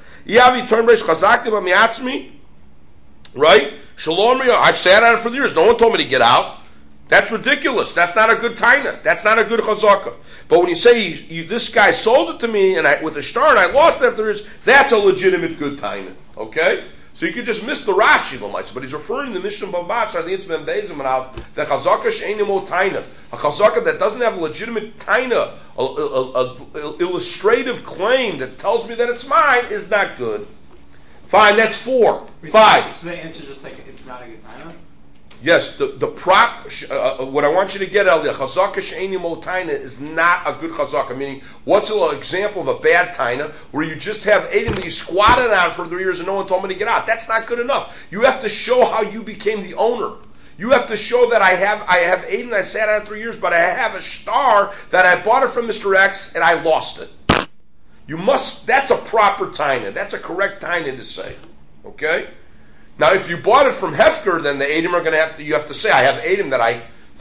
Right? Shalom, I've sat at it for years. No one told me to get out. That's ridiculous. That's not a good taina. That's not a good chazaka. But when you say this guy sold it to me and with a star and I lost it after years, that's a legitimate good taina. Okay? So you could just miss the Rashi, but he's referring to the Mishnah Bambas, I think it's Ben Bezim and the chazaka she'enimo taina, a chazaka that doesn't have a legitimate taina, a illustrative claim that tells me that it's mine, is not good. Fine, that's 4. 5. So the answer is just like it's not a good taina. Yes, the prop. What I want you to get out of the chazaka she'enimo taina is not a good chazaka. Meaning, what's an example of a bad taina where you just have Aiden that you squatted on for 3 years and no one told me to get out? That's not good enough. You have to show how you became the owner. You have to show that I have Aiden. I sat on it 3 years, but I have a star that I bought it from Mr. X and I lost it. You must. That's a proper taina. That's a correct taina to say. Okay. Now, if you bought it from Hefker, then the Edom are going to have to. You have to say, I have Edom that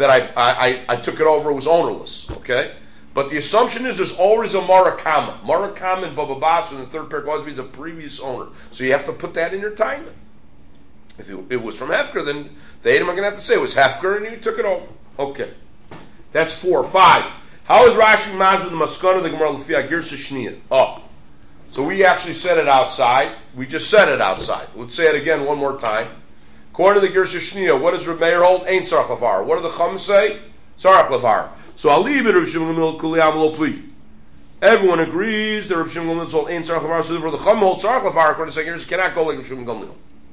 I took it over. It was ownerless. Okay, but the assumption is there's always a Marakama. Marakama in Baba Bas in the third parak means a previous owner. So you have to put that in your time. If it was from Hefker, then the Edom are going to have to say it was Hefker and you took it over. Okay, that's 4. 5. How is Rashi Mazda the Maskana the Gemara Lefia Girsa Shnia? Oh. So we actually said it outside. We just said it outside. Let's say it again one more time. According to the Girsa Shnia, what does Reb Meir hold? Ain't Sarach Lavar. What do the Chum say? Sarach Lavar. So I'll leave it Reb Shimon Gamliel Kuliyam Lo Pli. Everyone agrees that Reb Shimon Gamliel holds Ain't Sarach Lavar. So therefore the Chum holds Sarach Lavar. According to the Girsa, cannot go like Reb Shimon Gamliel.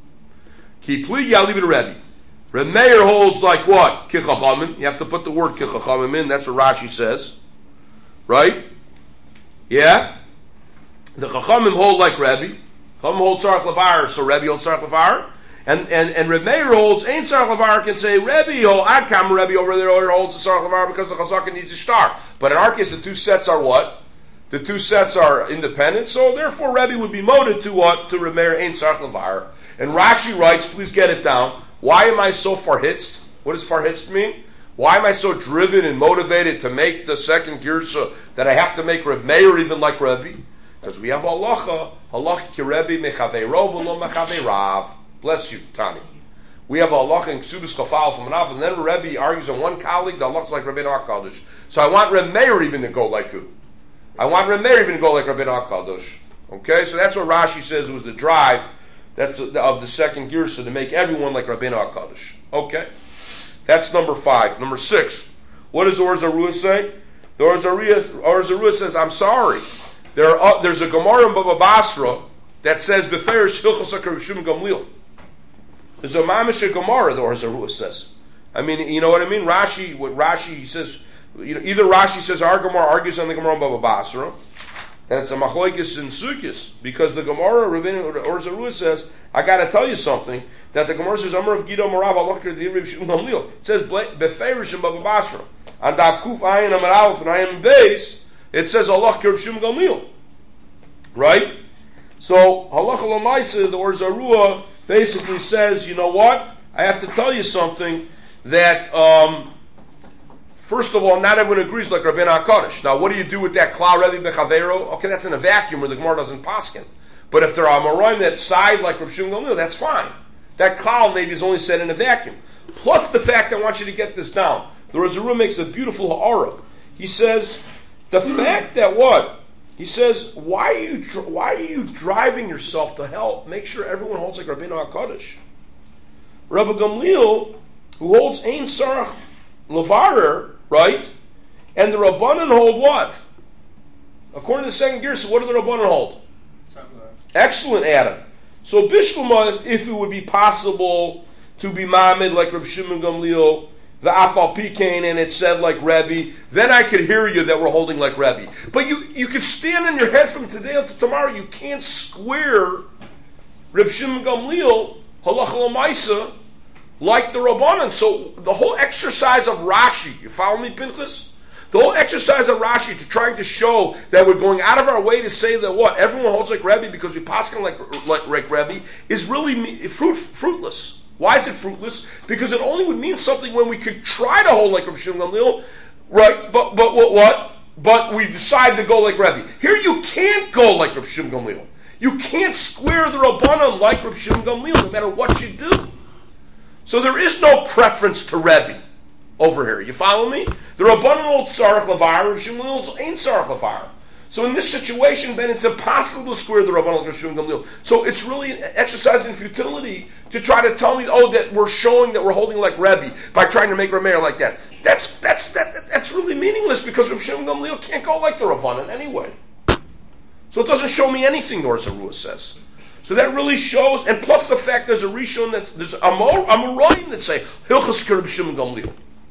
Ki Pli, I'll leave it to Rebbe. Reb Meir holds like what? Kichachamim. You have to put the word Kichachamim in. That's what Rashi says. Right? Yeah? The Chachamim hold like Rebbe. Chachamim hold Sarach Lavar, so Rebbe holds Sarach Lavar. And Reb Meir holds, ain't Sarach Lavar can say, Rebbe, Adkam Rebbe over there holds the Sarach Lavar because the Chazaka needs a star. But in our case, the two sets are what? The two sets are independent, so therefore Rebbe would be moted to what? To Reb Meir, ain't Sarach Lavar. And Rashi writes, please get it down, why am I so farhitzed? What does farhitzed mean? Why am I so driven and motivated to make the second girsa that I have to make Reb Meir even like Rebbe? Because we have halacha ki Rebbe mechaveiro v'lo mechaveirav. Bless you, Tani. We have halacha in Ksubis Chafal from Anav, and then Rebbe argues on one colleague, the halacha is like Rabbeinu HaKadosh. So I want Reb Meir even to go like who? I want Reb Meir even to go like Rabbeinu HaKadosh. Okay, so that's what Rashi says was the drive of the second girsa to make everyone like Rabbeinu HaKadosh. Okay, that's number 5. Number 6. What does Or Zarua say? The Or Zarua says, I'm sorry. There's a Gemara in Baba Basra that says Beferish Hilchos HaKadosh Shimon Gamliel. There's a Mamish Gemara, the Or Zarua says. I mean, you know what I mean? What Rashi says, either Rashi says our Gemara argues on the Gemara in Baba Basra, and it's a Machlokes in Sukkos, because the Gemara Or Zarua says, I got to tell you something, that the Gemara says Amar of Gido Marav Allah Kedivim Shimon Gamliel. It says Beferish in Baba Basra. And Dav Kuf Ayin Amar Aleph and Ayin Beis. It says Allah Kirb Shim Gamliel. Right? So Halacha L'maisa, the Or Zarua basically says, you know what? I have to tell you something that first of all, not everyone agrees like Rabbeinu HaKadosh. Now what do you do with that Kla Rebbe Bechavero? Okay, that's in a vacuum where the Gemara doesn't paskin. But if there are Amoraim that side like Reb Shimon Gamliel, that's fine. That Kla maybe is only said in a vacuum. Plus the fact, I want you to get this down. The Or Zarua makes a beautiful ha'ara. He says, the fact that what? He says, why are you driving yourself to hell? Make sure everyone holds like Rabbeinu HaKadosh. Rabbi Gamliel, who holds Ein Sarach Levarer, right? And the Rabbanan hold what? According to the second gear, so what do the Rabbanan hold? Excellent, Adam. So Bishkulma, if it would be possible to be Ma'amid like Rabbi Shimon Gamliel, the Afal Pikain, and it said like Rebbe, then I could hear you that we're holding like Rebbe. But you could stand in your head from today up to tomorrow, you can't square Reb Shimon Gamliel, Halacha L'maisa, like the Rabbanan. So the whole exercise of Rashi, you follow me, Pinchas? The whole exercise of Rashi to trying to show that we're going out of our way to say that what? Everyone holds like Rebbe because we pass like Rebbe is really fruitless. Why is it fruitless? Because it only would mean something when we could try to hold like Rav Shimon Gamliel, right? But what? But we decide to go like Rebbe. Here you can't go like Rav Shimon Gamliel. You can't square the Rabbanan like Rav Shimon Gamliel, no matter what you do. So there is no preference to Rebbe over here. You follow me? The Rabbanan hold Tzarech Levar, Rav Shimon Gamliel ain't Tzarech Levar. So in this situation, then it's impossible to square the Rabbanan like Rav Shimon Gamliel. So it's really an exercise in futility to try to tell me, that we're showing that we're holding like Rebbe by trying to make Rameir like that. That's really meaningless because Rav Shimon Gamliel can't go like the Rabbanan anyway. So it doesn't show me anything, Nor Zarua says. So that really shows, and plus the fact there's a Rishon there's a Amoraim that say Hilchas Rav Shimon Gamliel.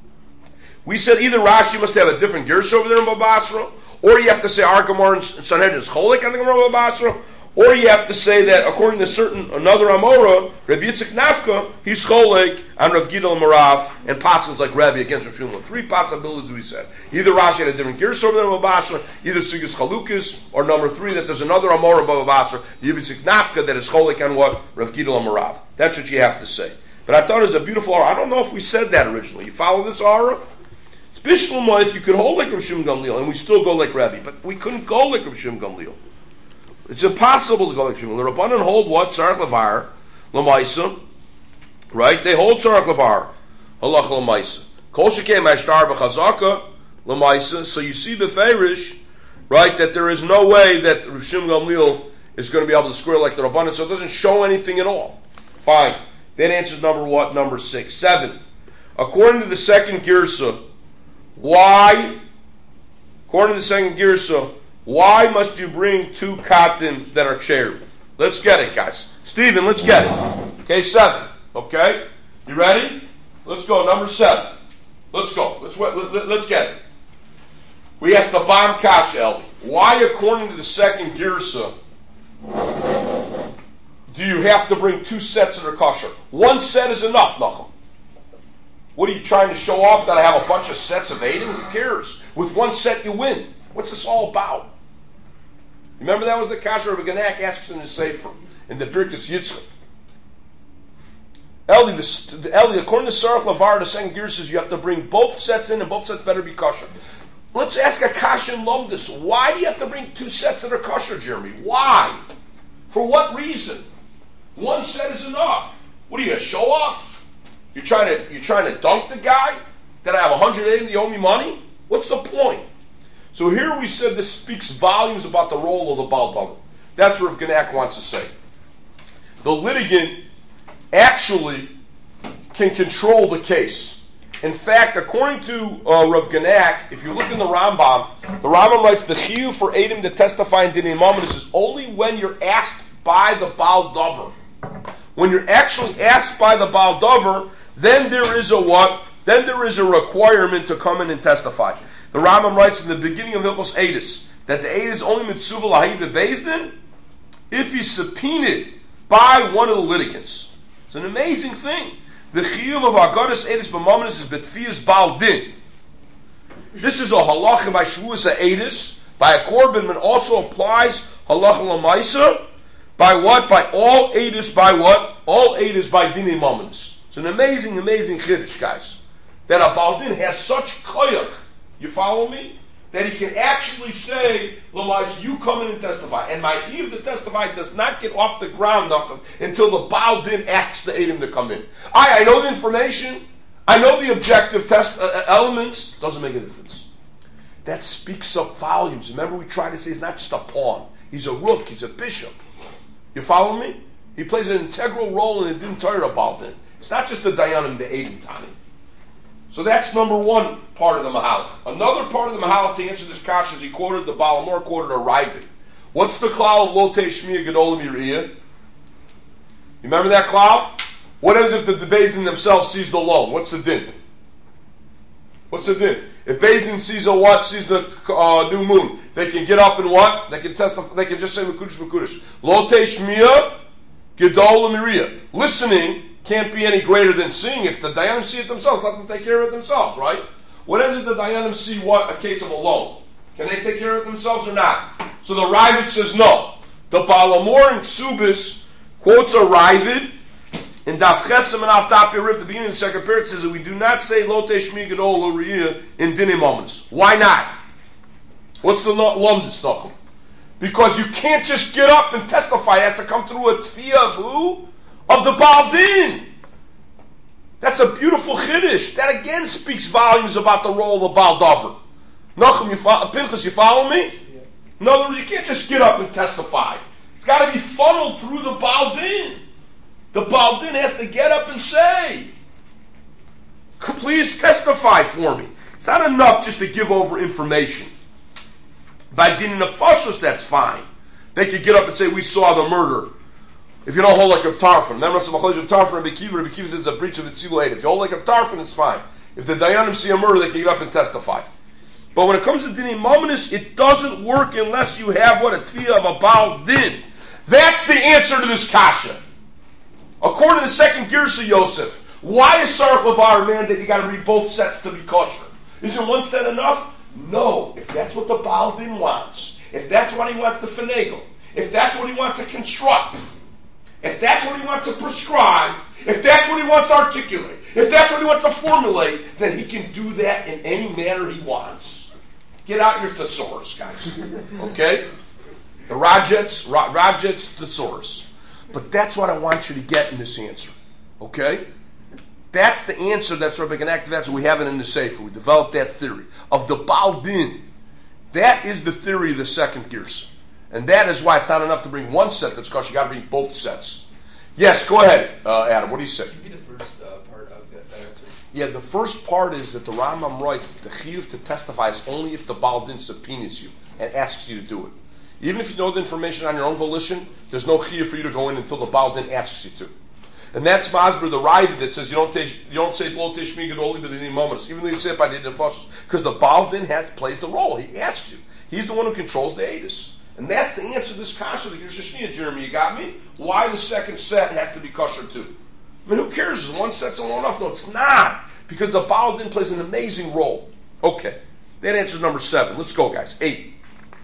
We said either Rashi must have a different Gersh over there in Baba Basra, or you have to say our Gemara and Sanhedrin is Cholik on the Gemara Baba Basra, or you have to say that according to another Amora, Rabbi Yitzchak Nafka, he's Cholik on Rav Gidal Marav, and Passes like Rabbi against Rav Shimon. Three possibilities we said. Either Rashi had a different Gersh over there in Baba Basra, either Sigis Chalukas, or number three, that there's another Amora in Baba Basra, Yitzchak Nafka, that is Cholik on what? Rav Gidal Marav. That's what you have to say. But I thought it was a beautiful aura. I don't know if we said that originally. You follow this aura? Bishlama, if you could hold like Rav Shimon Gamliel, and we still go like Rabbi, but we couldn't go like Rav Shimon Gamliel. It's impossible to go like Shimon. The Rabbanan hold what? Tzarech Levar, Lamaisa, right? They hold Tzarech Levar, Halach Lamaisa. Kol Shekei Mashtar B'Chazaka, Lamaisa. So you see the Feirish, right, that there is no way that Rav Shimon Gamliel is going to be able to square like the Rabbanan, so it doesn't show anything at all. Fine. That answers number what? Number 6. 7. According to the second Girsa, why, according to the second Girsa, why must you bring 2 cotton that are cherub? Let's get it, guys. Stephen, let's get it. Okay, 7. Okay? You ready? Let's go. Number 7. Let's go. Let's get it. We asked the Bam Kasha, Elvi. Why, according to the second Girsa, do you have to bring 2 sets that are kosher? 1 set is enough, Nachum. What are you trying to show off, that I have a bunch of sets of 8? Who cares? With 1 set you win. What's this all about? Remember that was the kasha Rabbi Genak asks in the Sefer, in the Birkus Yitzchak. Eli, according to Tzarech Levar, the second gear says you have to bring both sets in, and both sets better be kosher. Let's ask a kasha in Lumdus. Why do you have to bring 2 sets that are kosher, Jeremy? Why? For what reason? 1 set is enough. What are you, a show off? You're trying to dunk the guy that I have 180 and you owe me money? What's the point? So here we said this speaks volumes about the role of the Baal Davar. That's what Rav Genak wants to say. The litigant actually can control the case. In fact, according to Rav Genak, if you look in the Rambam writes the chiyuv for Edom to testify in Dinei Mammon is only when you're asked by the Baal Davar. When you're actually asked by the Baal Davar, then there is a what? Then there is a requirement to come in and testify. The Rambam writes in the beginning of Hilchos Eidus that the Eid is only mitzvah lahayim bebezdin if he's subpoenaed by one of the litigants. It's an amazing thing. The chiyuv of Agadas Eidus b'mamanis is betfiyas Baal Din. This is a halacha by Shavuos Eidus, by a korban, but also applies halacha l'maisa by what? By all Eidus. By what? All Eidus by Dinei Mammon. It's an amazing, amazing chiddush, guys. That a Baal Din has such koyach. You follow me? That he can actually say, Lamais, you come in and testify. And my chiyuv to testify does not get off the ground until the Baal Din asks the Edom to come in. I know the information. I know the objective test elements. Doesn't make a difference. That speaks up volumes. Remember, we try to say he's not just a pawn. He's a rook. He's a bishop. You follow me? He plays an integral role in the Din Torah Baal Din. It's not just the Dayanim, the Edom, Tani. So that's number 1 part of the Mahalach. Another part of the Mahalach to answer this kasha is he quoted, the Baal Amor quoted a Ravid. What's the klal of Lotei Shmiya Gedolim Yiriyah? You remember that klal? What happens if the Beis Din themselves sees the loan? What's the din? What's the din? If Beis Din sees a what? Sees the new moon. They can get up and what? They can testify. They can just say Mekudesh Mekudesh. Lotei Shmiya Gedolim Yiriyah. Listening can't be any greater than seeing. If the Dayanim see it themselves, let them take care of it themselves, right? What if the Dayanim see what? A case of a loan. Can they take care of it themselves or not? So the Ravid says no. The Baal Amor in Ksubis quotes a Ravid In Daf Chesem and Af Daf Yerif, the beginning of the second period says that we do not say Lo Teshmi Gadol Lo Riyah in Dinei Moments. Why not? What's the Lomdus Nachum? Because you can't just get up and testify. It has to come through a tefiyah of who? Of the Baal Din. That's a beautiful chiddush. That again speaks volumes about the role of Baal Dover. Nachum, Pinchas, you follow me? Yeah. In other words, you can't just get up and testify. It's got to be funneled through the Baal Din. The Baal Din has to get up and say, please testify for me. It's not enough just to give over information. By Din Nefashos, that's fine. They could get up and say, we saw the murder. If you don't hold like a tarfin, remember some Tarfin, Rabbi Kiva says it's a breach of the Tzilu. If you hold like a tarfin, it's fine. If the Dayanim see a murder, they can get up and testify. But when it comes to Dinei Mominus, it doesn't work unless you have what? A tefiyah of a Baal Din. That's the answer to this kasha. According to the second Girsa Yosef, why is Sarach Lavar mandate you got to read both sets to be kosher? Isn't one set enough? No. If that's what the Baal Din wants, if that's what he wants to finagle, if that's what he wants to construct, if that's what he wants to prescribe, if that's what he wants to articulate, if that's what he wants to formulate, then he can do that in any manner he wants. Get out your thesaurus, guys. Okay? The Rajets thesaurus. But that's what I want you to get in this answer. Okay? That's the answer that's Rabbi Ganaktiv. That's what we have it in the Sefer. We developed that theory of the Baal Din. That is the theory of the second Girsa. And that is why it's not enough to bring one set that's kosher. You got to bring both sets. Yes, go ahead, Adam. What do you say? Give me the first part of that answer. Yeah, the first part is that the Rambam writes that the chiyuv to testify is only if the Baal Din subpoenas you and asks you to do it. Even if you know the information on your own volition, there's no chiyuv for you to go in until the Baal Din asks you to. And that's Masber the Ravid that says you don't say Lo Teshmi Gadol Lo Riyah Moments, even though you say it by the Nefashos, because the Baal Din plays the role. He asks you. He's the one who controls the Eidos. And that's the answer to this kasha, the Girsa Shniya, Jeremy, you got me? Why the second set has to be kosher too? I mean, who cares? Is one set's alone enough? No, it's not. Because the Baal Din plays an amazing role. Okay. That answers number 7. Let's go, guys. 8.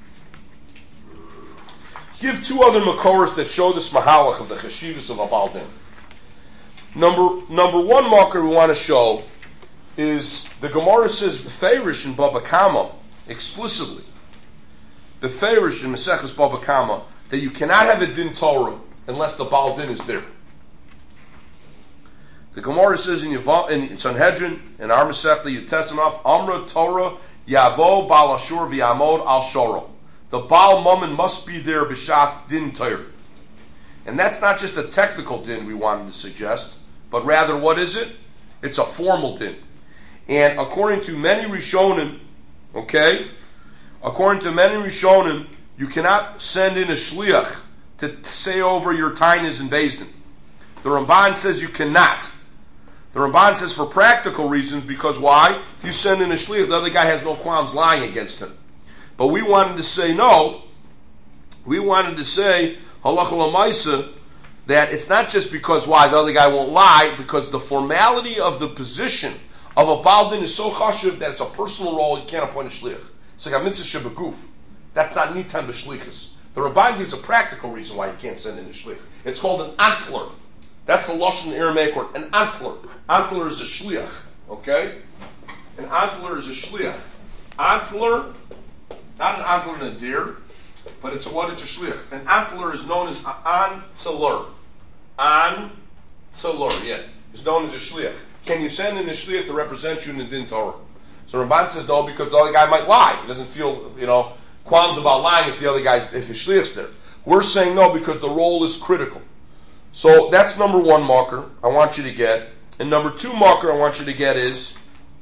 Give 2 other makoros that show this mahalach of the cheshivas of a Baal Din. Number 1 marker we want to show is the Gemara says beferish in Baba Kama explicitly. Beferish in Maseches Baba Kama that you cannot have a din Torah unless the Baal Din is there. The Gemara says in Sanhedrin, in our Masechta Yitesanov, Amra Torah Yavo Baal Ashur V'Yamod Al Shoro. The Baal Mammon must be there b'shas din Torah. And that's not just a technical din we wanted to suggest, but rather what is it? It's a formal din. And according to many Rishonim, you cannot send in a shliach to say over your tainas and beis din. The Ramban says you cannot. The Ramban says for practical reasons, because why? If you send in a shliach, the other guy has no qualms lying against him. But we wanted to say no. We wanted to say halacha l'maisa that it's not just because why the other guy won't lie, because the formality of the position of a Baal Din is so chashuv that it's a personal role. You can't appoint a shliach. It's like a mitzvah shebeguf. That's not nitan b'shlichus. The Ramban gives a practical reason why you can't send in a shliach. It's called an antler. That's the lashon in Aramaic word. An antler. Antler is a shliach. Okay? An antler is a shliach. Antler, not an antler in a deer, but it's a shliach. An antler is known as an antler. Antler, yeah. It's known as a shliach. Can you send in a shliach to represent you in the din Torah? So Ramban says no, because the other guy might lie. He doesn't feel, qualms about lying if his shliach's there. We're saying no because the role is critical. So that's number 1 marker I want you to get. And number 2 marker I want you to get is,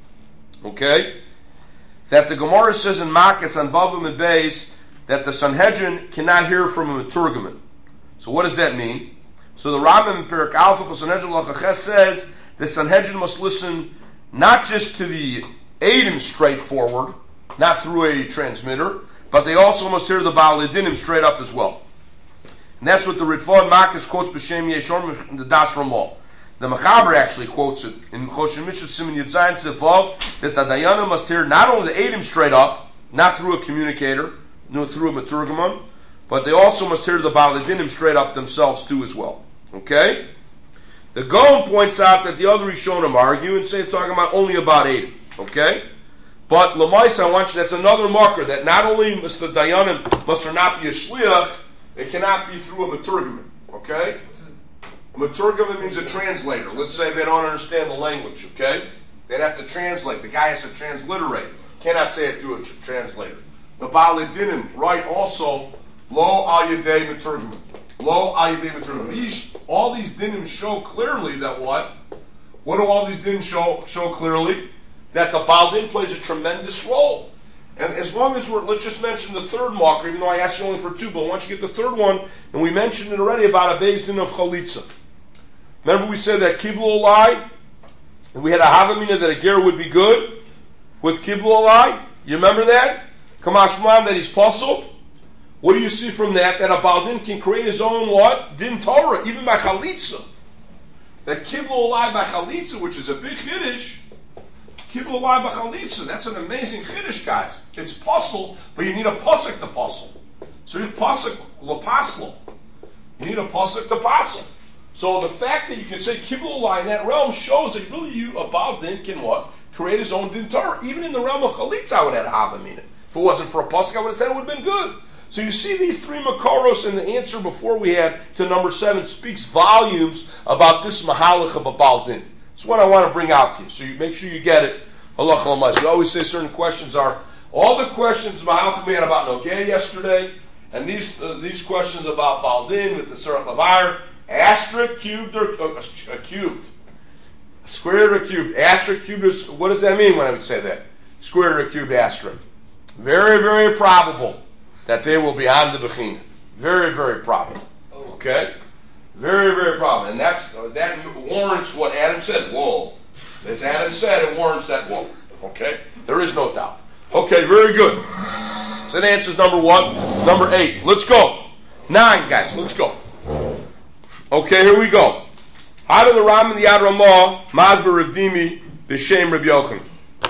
that the Gemara says in Makkos and Vavim and Beis that the Sanhedrin cannot hear from a Meturgaman. So what does that mean? So the Rambam in Perek Alpha for Sanhedrin Lachaches says the Sanhedrin must listen not just to the Eidim straightforward, not through a transmitter, but they also must hear the Baal Dinim straight up as well. And that's what the Ritva and Makkos quotes B'Shem Yeshorm in the Das Ramah. The Mechaber actually quotes it in Choshen Mishra Siman Yud Zayin Sevav that the Dayana must hear not only the Eidim straight up, not through a communicator, through a Meturgamon, but they also must hear the Baal Dinim straight up themselves too as well. Okay? The Gaon points out that the other Rishonim argue and say it's talking about only about Eidim. Okay? But Lamaisa, I want you, that's another marker that not only must the Dayanim must not be a Shliach, it cannot be through a Maturgaman. Okay? A Maturgaman means a translator. Let's say they don't understand the language. Okay? They'd have to translate. The guy has to transliterate. Cannot say it through a translator. The Baal Dinim, right, also, Lo Al Yedei Maturgaman. Lo Al Yedei Maturgaman. All these dinim show clearly that what? What do all these dinim show clearly? That the Baal Din plays a tremendous role. And as long as let's just mention the third marker, even though I asked you only for two, but once you get the third one, and we mentioned it already about a Beis Din of Chalitza. Remember we said that Kiblu Olai, and we had a Havamina that a ger would be good with Kiblu Olai. You remember that? Kamashman, that he's puzzled. What do you see from that? That a Baal Din can create his own what? Din Torah, even by Chalitza. That Kiblu Olai by Chalitza, which is a big Chiddush, Kiblu Olai by Chalitza, that's an amazing Chiddush, guys. It's puzzle, but you need a pasuk to puzzle. So you need pasuk lepaslo. You need a pasuk to puzzle. So the fact that you can say Kiblu Olai in that realm shows that really a Baal Din can what? Create his own Din Torah. Even in the realm of Chalitza, I would have had Havamina. If it wasn't for a pasuk, I would have said it would have been good. So you see these three Makaros, and the answer before we had to number 7 speaks volumes about this Mahalach of a Baal Din. It's what I want to bring out to you. So you make sure you get it. Allah Chalamas. We always say certain questions are, all the questions Mahalach we had about Nogay yesterday, and these questions about Baal Din with the Serach Levair, asterisk, cubed, or cubed. Squared or cubed. Asterisk, cubed, what does that mean when I would say that? Squared or cubed, asterisk. Very, very probable that they will be on the Bechina. Very, very probable. Okay? Very, very probable. And that warrants what Adam said. Whoa. As Adam said, it warrants that whoa. Okay? There is no doubt. Okay, very good. So that answers number 1. Number 8. Let's go. 9, guys. Let's go. Okay, here we go. How do the Ram and the Yad Ramah, Masber Rav Dimi, B'Shem Rav Yochanan?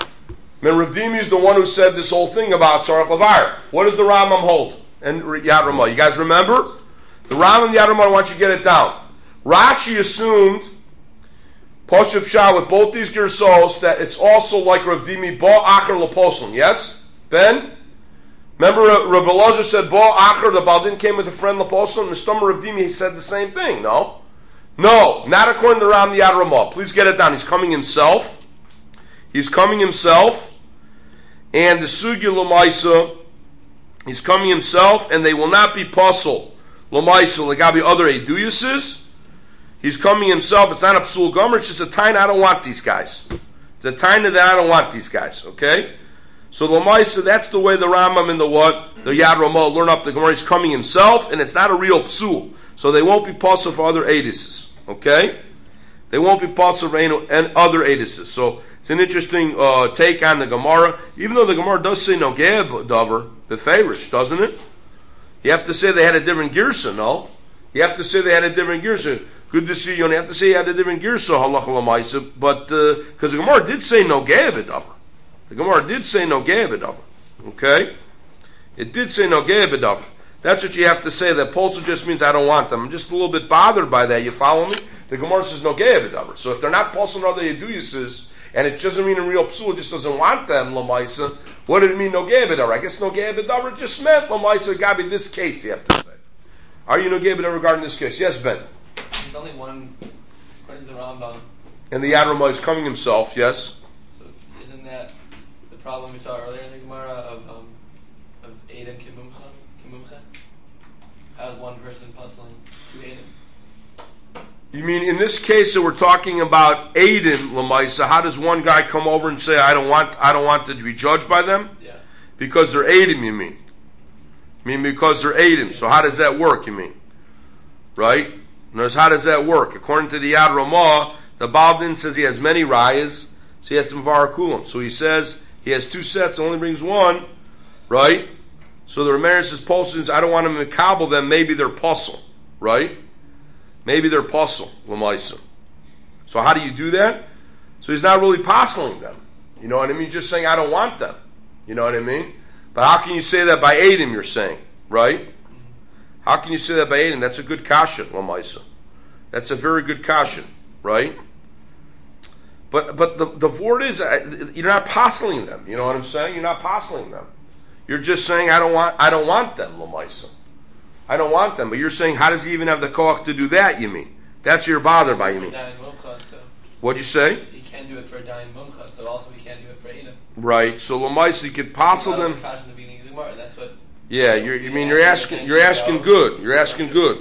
Rav Dimi is the one who said this whole thing about Sarach Levair. What does the Rambam hold? And Yad Ramah. You guys remember? The Rambam and Yad Ramah, I want you to get it down. Rashi assumed, Poshup Shah, with both these Gersos, that it's also like Rav Dimi, Bo Acher Leposlim. Yes? Ben? Remember Rav Elazar said, Bo Acher, the Baal Din came with a friend Leposlim, and Mr. Rav Dimi, he said the same thing. No? No, not according to Ram and Yad Ramah. Please get it down. He's coming himself. He's coming himself. And the Sugya Lamaisa, he's coming himself, and they will not be puzzle Lamaisa, Lagabi other Eduyuses. He's coming himself. It's not a Psul Gomer, it's just a Taina, I don't want these guys. It's a Taina that I don't want these guys, okay? So Lamaisa, that's the way the Rambam and the what? The Yad Ramah learn up the Gemara. He's coming himself, and it's not a real Psul. So they won't be puzzle for other Edises, okay? They won't be puzzle for and other Edises. So it's an interesting take on the Gemara. Even though the Gemara does say Nogeh Dover, the Farish, doesn't it? You have to say they had a different Girsa, no? You have to say they had a different Girsa. Good to see you. And you have to say you had a different Girsa, Halacha L'maisa. But, because the Gemara did say Nogeh Dover. The Gemara did say Nogeh Dover. Okay? It did say Nogeh Dover. That's what you have to say. That Polsa just means I don't want them. I'm just a little bit bothered by that. You follow me? The Gemara says Nogeh Dover. So if they're not Polsa or other Yeduyuses, and it doesn't mean in real psul, it just doesn't want them, Lamaisa. What did it mean, Nogeh B'davar? I guess Nogeh B'davar just meant, Lamaisa, Gabi, this case, you have to say. Are you Nogeh B'davar regarding this case? Yes, Ben? There's only one, according to the Rambam. And the Yad Ramah is coming himself, yes? So isn't that the problem we saw earlier in the Gemara of Adam Kimumcha? How is one person puzzling 2 Adam? You mean in this case that we're talking about Aiden Lamaisa, how does one guy come over and say I don't want to be judged by them? Yeah. Because they're Aiden, you mean? Because they're Aiden. So how does that work, you mean? Right? Notice how does that work? According to the Yad Ramah, the Baal Din says he has many rayas, so he has to Mavara Kulam. So he says he has 2 sets, only brings 1, right? So the Rameir says, Paulsons, I don't want him to kabul them, maybe they're puzzle, right? Maybe they're puzzle, Lamaisa. So how do you do that? So he's not really puzzling them. You know what I mean? Just saying, I don't want them. You know what I mean? But how can you say that by Adam, you're saying, right? How can you say that by Adam? That's a good kasha, Lamaisa. That's a very good kasha, right? But the word is you're not postling them. You know what I'm saying? You're not postling them. You're just saying I don't want them, Lamaisa. I don't want them. But you're saying how does he even have the koach to do that? You mean that's what you're bothered by? You mean? What'd you say? He can't do it for a dying mumcha, so also he can't do it for Edom. Right. So Lamaisa, you could postle them. That's what. Yeah, you're asking good. You're asking good.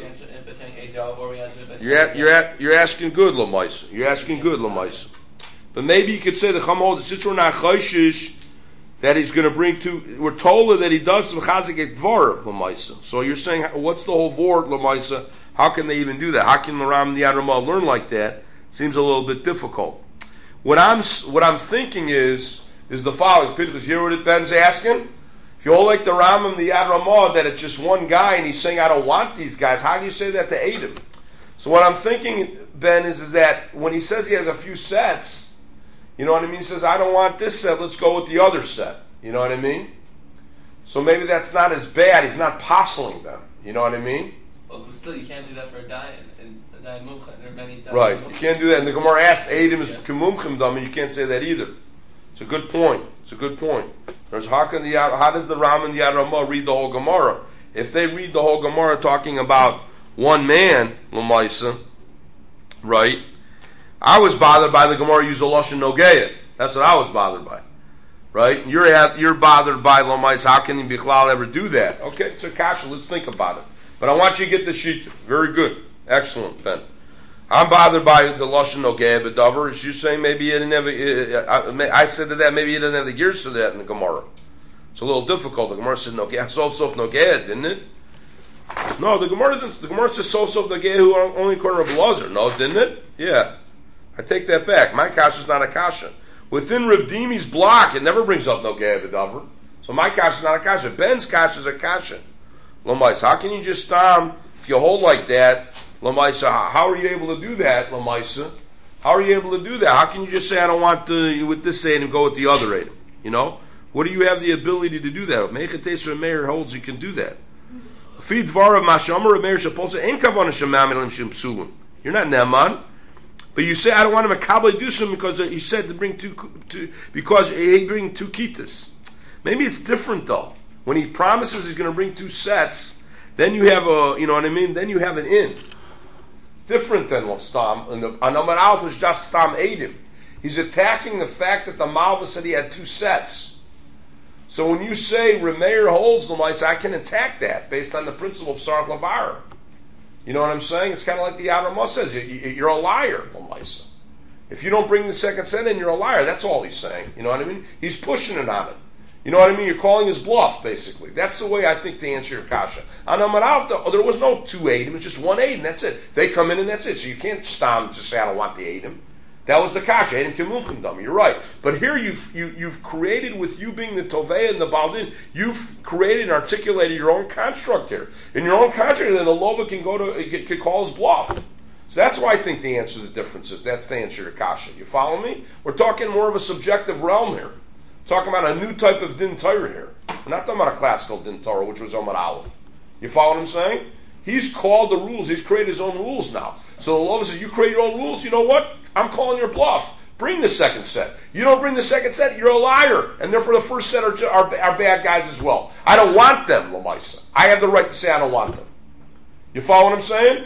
You're asking good, Lamaisa. You're asking good, Lamaisa. But maybe you could say the Chamol, the Sitro Nachoshish, that he's going to bring to. We're told that he does some Chazik Dvar Lamaisa. So you're saying, what's the whole Vort Lamaisa? How can they even do that? How can the Ram and the Adramah learn like that? Seems a little bit difficult. What I'm thinking is the following. Because you hear what Ben's asking? If you all like the Ram and the Adramah, that it's just one guy and he's saying, I don't want these guys, how do you say that to Edom? So what I'm thinking, Ben, is that when he says he has a few sets, you know what I mean? He says, I don't want this set, let's go with the other set. You know what I mean? So maybe that's not as bad. He's not postling them. You know what I mean? Well, but still, you can't do that for a dying mumcha. There are many dying right, mumcha. You can't do that. And the Gemara asked Edom is kemumchim dam, and you can't say that either. It's a good point. There's how does the Ram and the Adramah read the whole Gemara? If they read the whole Gemara talking about one man, Lamaisa, right? I was bothered by the Gemara use a lashon nogea. That's what I was bothered by, right? You're bothered by Lamaisa. How can you bichlal ever do that? Okay, it's a kasha. Let's think about it. But I want you to get the sheet. Very good, excellent, Ben. I'm bothered by the lashon nogea b'davar. Is you saying maybe you didn't have? I said to that maybe you didn't have the gears to that in the Gemara. It's a little difficult. The Gemara said nogea, sof nogea, didn't it? No, the Gemara says sof nogea who only according to Rav Elazar. No, didn't it? Yeah. I take that back. My kasha is not a kasha. Within Rav Dimi's block, it never brings up nogea b'davar. So my kasha is not a kasha. Ben's kasha is a kasha. Lamaisa, how can you just if you hold like that? Lamaisa, how are you able to do that, Lamaisa? How are you able to do that? How can you just say, I don't want with this Edom and go with the other Edom? You know? What do you have the ability to do that? If Mechateser Meir holds you can do that. You're not Neman. But you say, I don't want him to Kabbalah do something because he said to bring because he bring two kitas. Maybe it's different though. When he promises he's going to bring two sets, then you have you know what I mean? Then you have an in. Different than Stam. And Amar Alf is just Stam Edom. He's attacking the fact that the Malva said he had two sets. So when you say Remeir holds them, I can attack that based on the principle of Sarach Lavar. You know what I'm saying? It's kind of like the Adramah says, you're a liar, Lamaisa. If you don't bring the second set in, you're a liar. That's all he's saying. You know what I mean? He's pushing it on it. You know what I mean? You're calling his bluff, basically. That's the way I think to answer your kasha. On Amar there was no two Edom. It's just one Edom. That's it. They come in and that's it. So you can't stop to say, I don't want the Edom. That was the kasha. Edom Kimum Dam. You're right. But here you've created, with you being the Tovei and the Baldin, you've created and articulated your own construct here. In your own construct, then the Lova can can call his bluff. So that's why I think the answer to the difference is that's the answer to kasha. You follow me? We're talking more of a subjective realm here. Talking about a new type of din Torah here. We're not talking about a classical din Torah, which was Omar Aleph. You follow what I'm saying? He's called the rules. He's created his own rules now. So the Lova says, you create your own rules. You know what? I'm calling your bluff. Bring the second set. You don't bring the second set, you're a liar. And therefore the first set are bad guys as well. I don't want them, Lamaisa. I have the right to say I don't want them. You follow what I'm saying?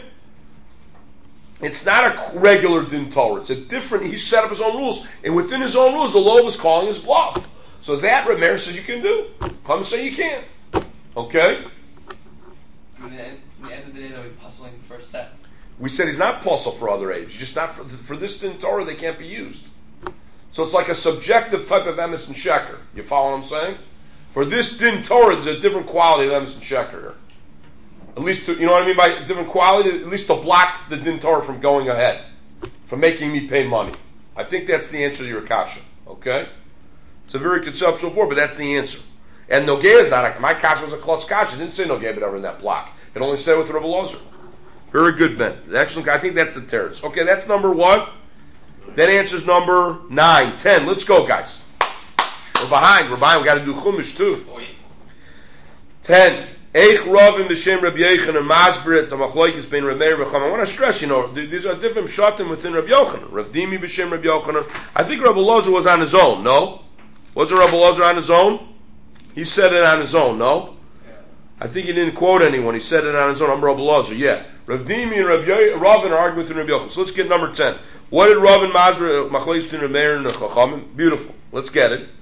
It's not a regular din Torah. It's a different, he set up his own rules. And within his own rules, the Lova is calling his bluff. So that Rameir says you can do. Come and say you can't. Okay? At the end of the day, though, he's puzzling the first set. We said he's not puzzle for other aids. He's just not for this din Torah. They can't be used. So it's like a subjective type of emes and sheker. You follow what I'm saying? For this din Torah, there's a different quality of emes and sheker here. At least, you know what I mean by different quality. At least to block the din Torah from going ahead, from making me pay money. I think that's the answer to your kasha. Okay? It's a very conceptual form, but that's the answer. And Nogea is not my kasha was a klutz kasha. It didn't say Nogea but ever in that block. It only said with Rav Elazar. Very good, Ben. Excellent. I think that's the terrace. Okay, that's number 1. That answers number 9, 10. Let's go, guys. We're behind. We got to do chumash too. 10. Eich Ravim b'Shem Rabbi Yochanan Masbrit the Machlokes bein Reb Meir v'Chama. I want to stress, these are different shatim within Rabbi Yochanan. Rav Dimi b'Shem Rabbi Yochanan. I think Rabbi Elazar was on his own. No, wasn't Rabbi Elazar on his own? He said it on his own. No, I think he didn't quote anyone. He said it on his own. I'm Rabbi Elazar. Yeah, Rav Dimi and Ravin are arguing with Rabbi Yochanan. So let's get number 10. What did Ravin Masbrit Machlokes between Reb Meir and the Chachamim? Beautiful. Let's get it.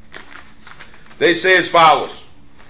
They say as follows.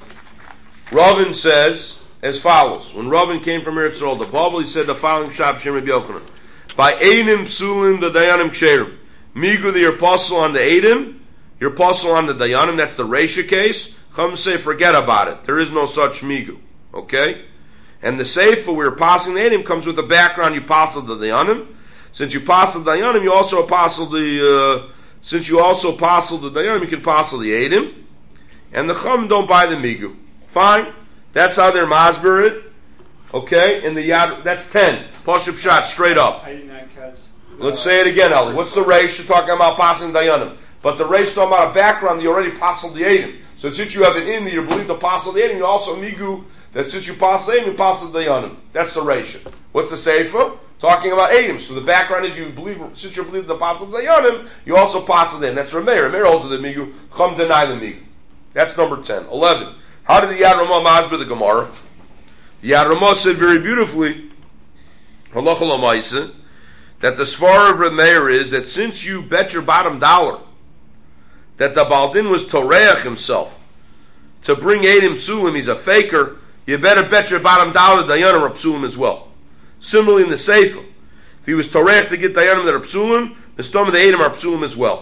Ravin says as follows. When Ravin came from Eretz Yisrael, the Bible, he said the following Shab Shem Rabbi Yochanan. By Eidim Psulim the Dayanim Ksherim. Migu the apostle on the Eidim, your apostle on the Dayanim, that's the Reisha case. Come say forget about it. There is no such Migu. Okay? And the Seifa, we are passing the Eidim, comes with the background you apostle the Dayanim. Since you apostle the Dayanim, you also apostle the since you also apostle the Dayanim, you can apostle the Eidim. And the Chum don't buy the Migu. Fine. That's how they're masber it. Okay? And the Yad, that's 10. Pashup shot, straight up. I did not catch. Let's say it again, Eli. What's the Reish? You're talking about passing Dayanim. But the Reish talking about a background, you already apostled the Eidim. So since you have it in there, you believe to apostle the Eidim, you also Migu, that since you apostle the Eidim, you apostle the Dayanim. That's the Reish. What's the Sefer? Talking about Eidim. So the background is you believe, since you believe the apostle the Dayanim, you also apostle the Eidim. That's Rameir. Rameir holds the Migu. Chum deny the Migu. That's number 10. 11. How did the Yad Ramah masber the Gemara? The Yad Ramah said very beautifully, Halacha l'maisa, that the Svar of Reb Meir is that since you bet your bottom dollar that the Baldin was Toreach himself to bring Eidim Psulim, he's a faker, you better bet your bottom dollar Dayanim are Psulim as well. Similarly in the Sefer, if he was Toreach to get Dayanim that are Psulim, the stom of the Eidim are Psulim as well.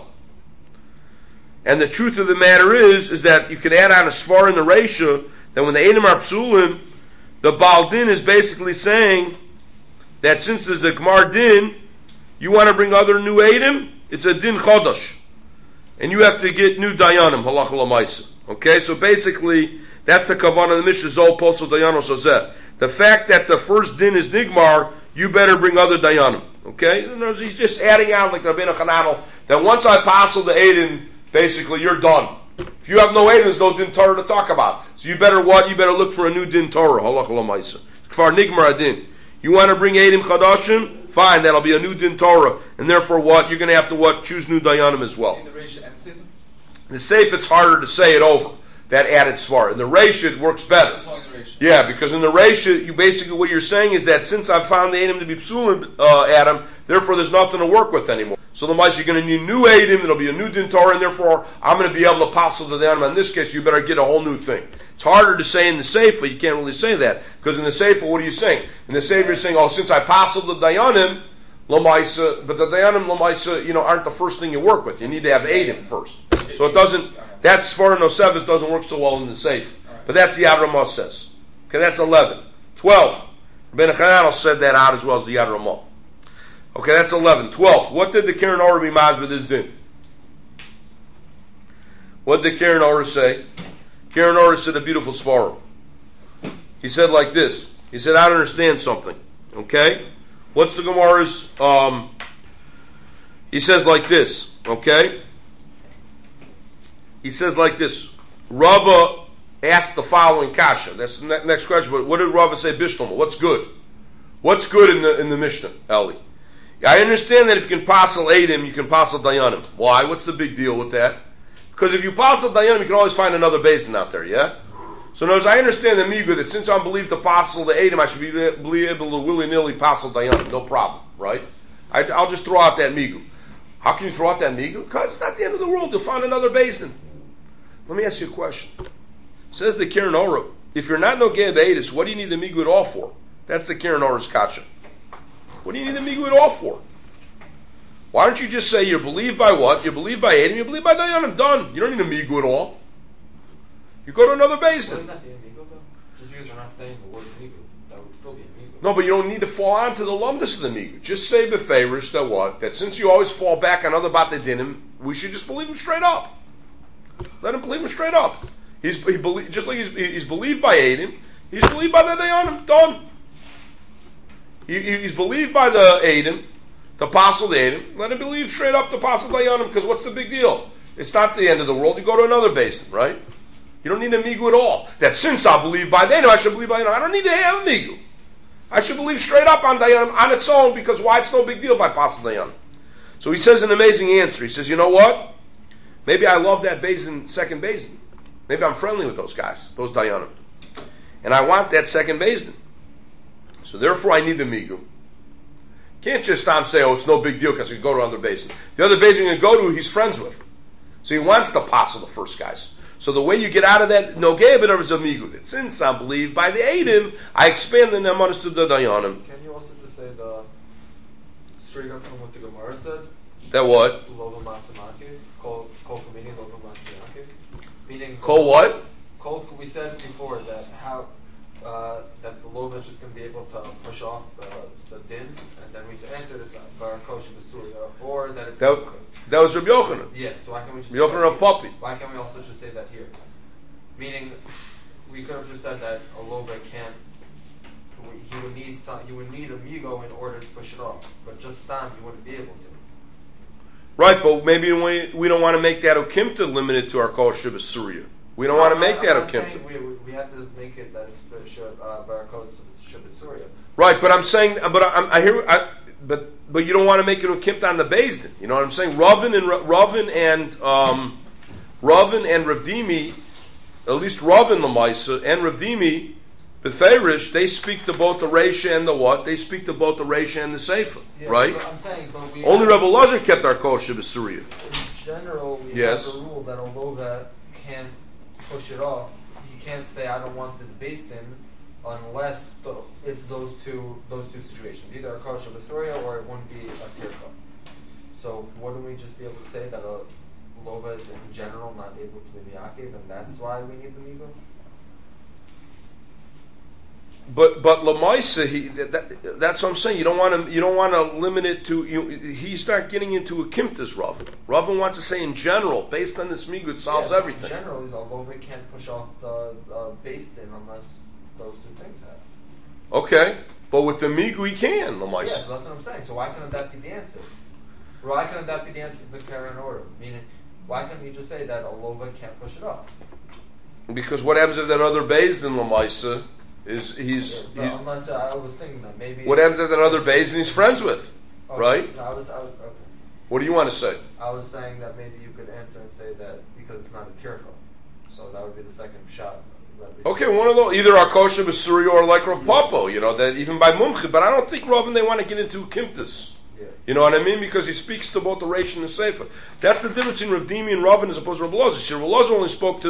And the truth of the matter is that you can add on a svar in the Reisha that when the Eidim are Psulim, the Baal Din is basically saying that since there's the Gemar Din, you want to bring other new Eidim, it's a Din Chodosh. And you have to get new Dayanim, Halacha l'maisa. Okay, so basically, that's the Kavanah of the Mishnah, Zol Posel Dayano Shazeh. The fact that the first Din is Nigmar, you better bring other Dayanim. Okay? In other words, he's just adding on like the Rabbeinu Chananel, that once I passel the Eidim, basically, you're done. If you have no Eidim, there's no Din Torah to talk about. So you better what? You better look for a new Din Torah. Halacha l'maisa. Kfar Nigmar Adin. You want to bring Eidim Chadashim? Fine, that'll be a new Din Torah. And therefore what? You're going to have to what? Choose new Dayanim as well. In the Reisha and Sefer? The Seif, it's harder to say it over. That added svar. In the Reisha, it works better. That's only the Reisha. Yeah, because in the Reisha, you basically, what you're saying is that since I've found the Eidim to be Psulim, Adam, therefore there's nothing to work with anymore. So the mice, you're going to need new Eidim, there'll be a new Din Torah, and therefore I'm going to be able to apostle to the Eidim. In this case, you better get a whole new thing. It's harder to say in the Sefer, you can't really say that. Because in the Sefer, what are you saying? In the Sefer, you're saying, oh, since I apostled the Dayanim, Lamaisa, but the Dayanim Lamaisa, aren't the first thing you work with. You need to have Eidim first. So it doesn't, that Svar no Sevis doesn't work so well in the Sefer. But that's the Yad Ramah says. Okay, that's 11. 12. Rabbeinu Chananel said that out as well as the Yad Ramah. Okay, that's 11. 12. What did the Keren Orah be maz with this din? What did Keren Orah say? Keren Orah said a beautiful svara. He said like this. He said, I don't understand something. Okay? What's the Gemara's? He says like this. Okay? He says like this. Rava asked the following kasha. That's the next question. But what did Rava say? Bishlama. What's good? What's good in the Mishnah, Eli? I understand that if you can passel Eidim, you can passel Dayanim. Why? What's the big deal with that? Because if you passel Dayanim, you can always find another basin out there, yeah? So in other words, I understand the Migu that since I'm believed to passel the Eidim, I should be able to willy-nilly passel Dayanim. No problem, right? I'll just throw out that Migu. How can you throw out that Migu? Because it's not the end of the world. You'll find another basin. Let me ask you a question. Says the Keren Orah, if you're not no Geh Be'edis, what do you need the Migu at all for? That's the Keren Orah's kasha. What do you need the Migu at all for? Why don't you just say you believe by what? You believe by Eidim, you believe by Dayanim. Done. You don't need a Migu at all. You go to another basin. Wouldn't that be a Migu though? Just because you're not saying the word Migu, that would still be a Migu. No, but you don't need to fall onto the lumdus of the Migu. Just say beferish that what? That since you always fall back on other Batadinim, we should just believe him straight up. Let him believe him straight up. Just like he's believed by Eidim, he's believed by the Dayanim. Done. He's believed by the Eidim, the apostle Eidim. Let him believe straight up the apostle Dayanim, because what's the big deal? It's not the end of the world. You go to another basin, right? You don't need a migu at all. That since I believe by Dayanim, I should believe by Dayanim. I don't need to have a migu. I should believe straight up on Dayanim on its own, because why? It's no big deal if I pass Dayanim. So he says an amazing answer. He says, you know what? Maybe I love that Bezin, second Bezin. Maybe I'm friendly with those guys, those Dayanim. And I want that second Bezin. So therefore I need the migu. Can't just say, oh, it's no big deal because you go to other Bezin. The other Bezin you're going to go to, he's friends with. So he wants to passel the first guys. So the way you get out of that nogeh but is a migu. That since I believe by the Eidim, I expand the nemanis to the Dayanim. Can you also just say the straight up from what the Gemara said? That what? Lova matzamake, kol kamini lova matzamake. Meaning Kol what? Kol. We said before that how that the lova is just going to be able to push off the din, and then we answered it's barakosha b'surya, or that it's that was Rabbi Yochanan. Yeah. So why can't we just Rabbi Yochanan of Poppy? Why can't we also just say that here? Meaning, we could have just said that a lova can't. He would need a migo in order to push it off, but just stam he wouldn't be able to. Right, but maybe we don't want to make that okimta limited to our kol Surya. We don't want to make that okimta. We have to make it that it's barakot, so it's shabbat surya. Right, but I'm saying, but you don't want to make it okimta on the Bezdin. You know what I'm saying? Ravin and Rav Dimi, at least Ravin Lamaisa and Rav Dimi, Beferish, they speak to both the Reisha and the what? They speak to both the Reisha and the Seifa, yeah, right? But I'm saying, but we only Rebbe Lazar kept our kol Surya. In general, we yes. have a rule that although that can't push it off, you can't say I don't want this based in unless it's those two situations, either a kol Surya or it wouldn't be a tirka. So wouldn't we just be able to say that a lova is in general not able to be miyakev, and that's why we need the migo? But Lamaisa, that's what I'm saying. You don't want to limit it to he's not getting into a kimtas Ravin. Ravin wants to say in general, based on this migu, it solves everything. In general, the lova can't push off the based in unless those two things happen. Okay, but with the migu he can Lamaisa. Yes, that's what I'm saying. So why couldn't that be the answer? Why couldn't that be the answer to the current order? Meaning, why couldn't you just say that a lova can't push it off? Because what happens if that other based in Lamaisa? Unless I was thinking that maybe. What happens to that other Beis and he's friends with, okay. right? No, I was okay. What do you want to say? I was saying that maybe you could answer and say that because it's not a tircha, so that would be the second shot. Okay, one of those, either Akosha Basuri or like Rav Papo, that even by Mumchi, but I don't think Ravin they want to get into Kimtis. Yeah. You know what I mean? Because he speaks to both the Reish and the Sefer. That's the difference in Rav Dimi and Ravin as opposed to Rav Lozer. Rav Lozer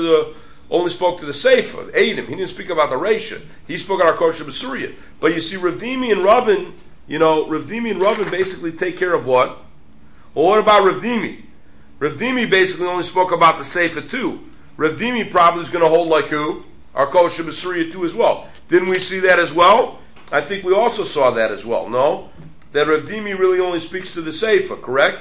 only spoke to the Sefer, Eidim. He didn't speak about the Reisha. He spoke about Kosher B'Surya. But you see, Rav Dimi and Ravin, Rav Dimi and Ravin basically take care of what? Well, what about Rav Dimi? Rav Dimi basically only spoke about the Sefer too. Rav Dimi probably is going to hold like who? Our Kosher B'Surya too as well. Didn't we see that as well? I think we also saw that as well, no? That Rav Dimi really only speaks to the Sefer, correct?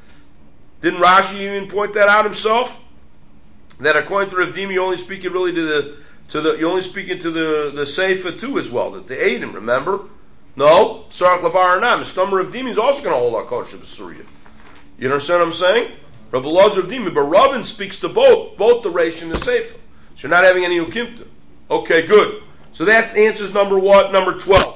Didn't Rashi even point that out himself? That according to Rav Dimi, you only speaking really you're only speaking to the Sefer too as well, that the Eidim, remember? No, Sarach Lavar Anam. Stomach Rav Dimi is also going to hold our kosher b'surya. You understand what I'm saying? Rabbi Lazar Rav Dimi, but Ravin speaks to both the Reish and the Sefer. So you're not having any ukimta. Okay, good. So that's answers number what? Number 12.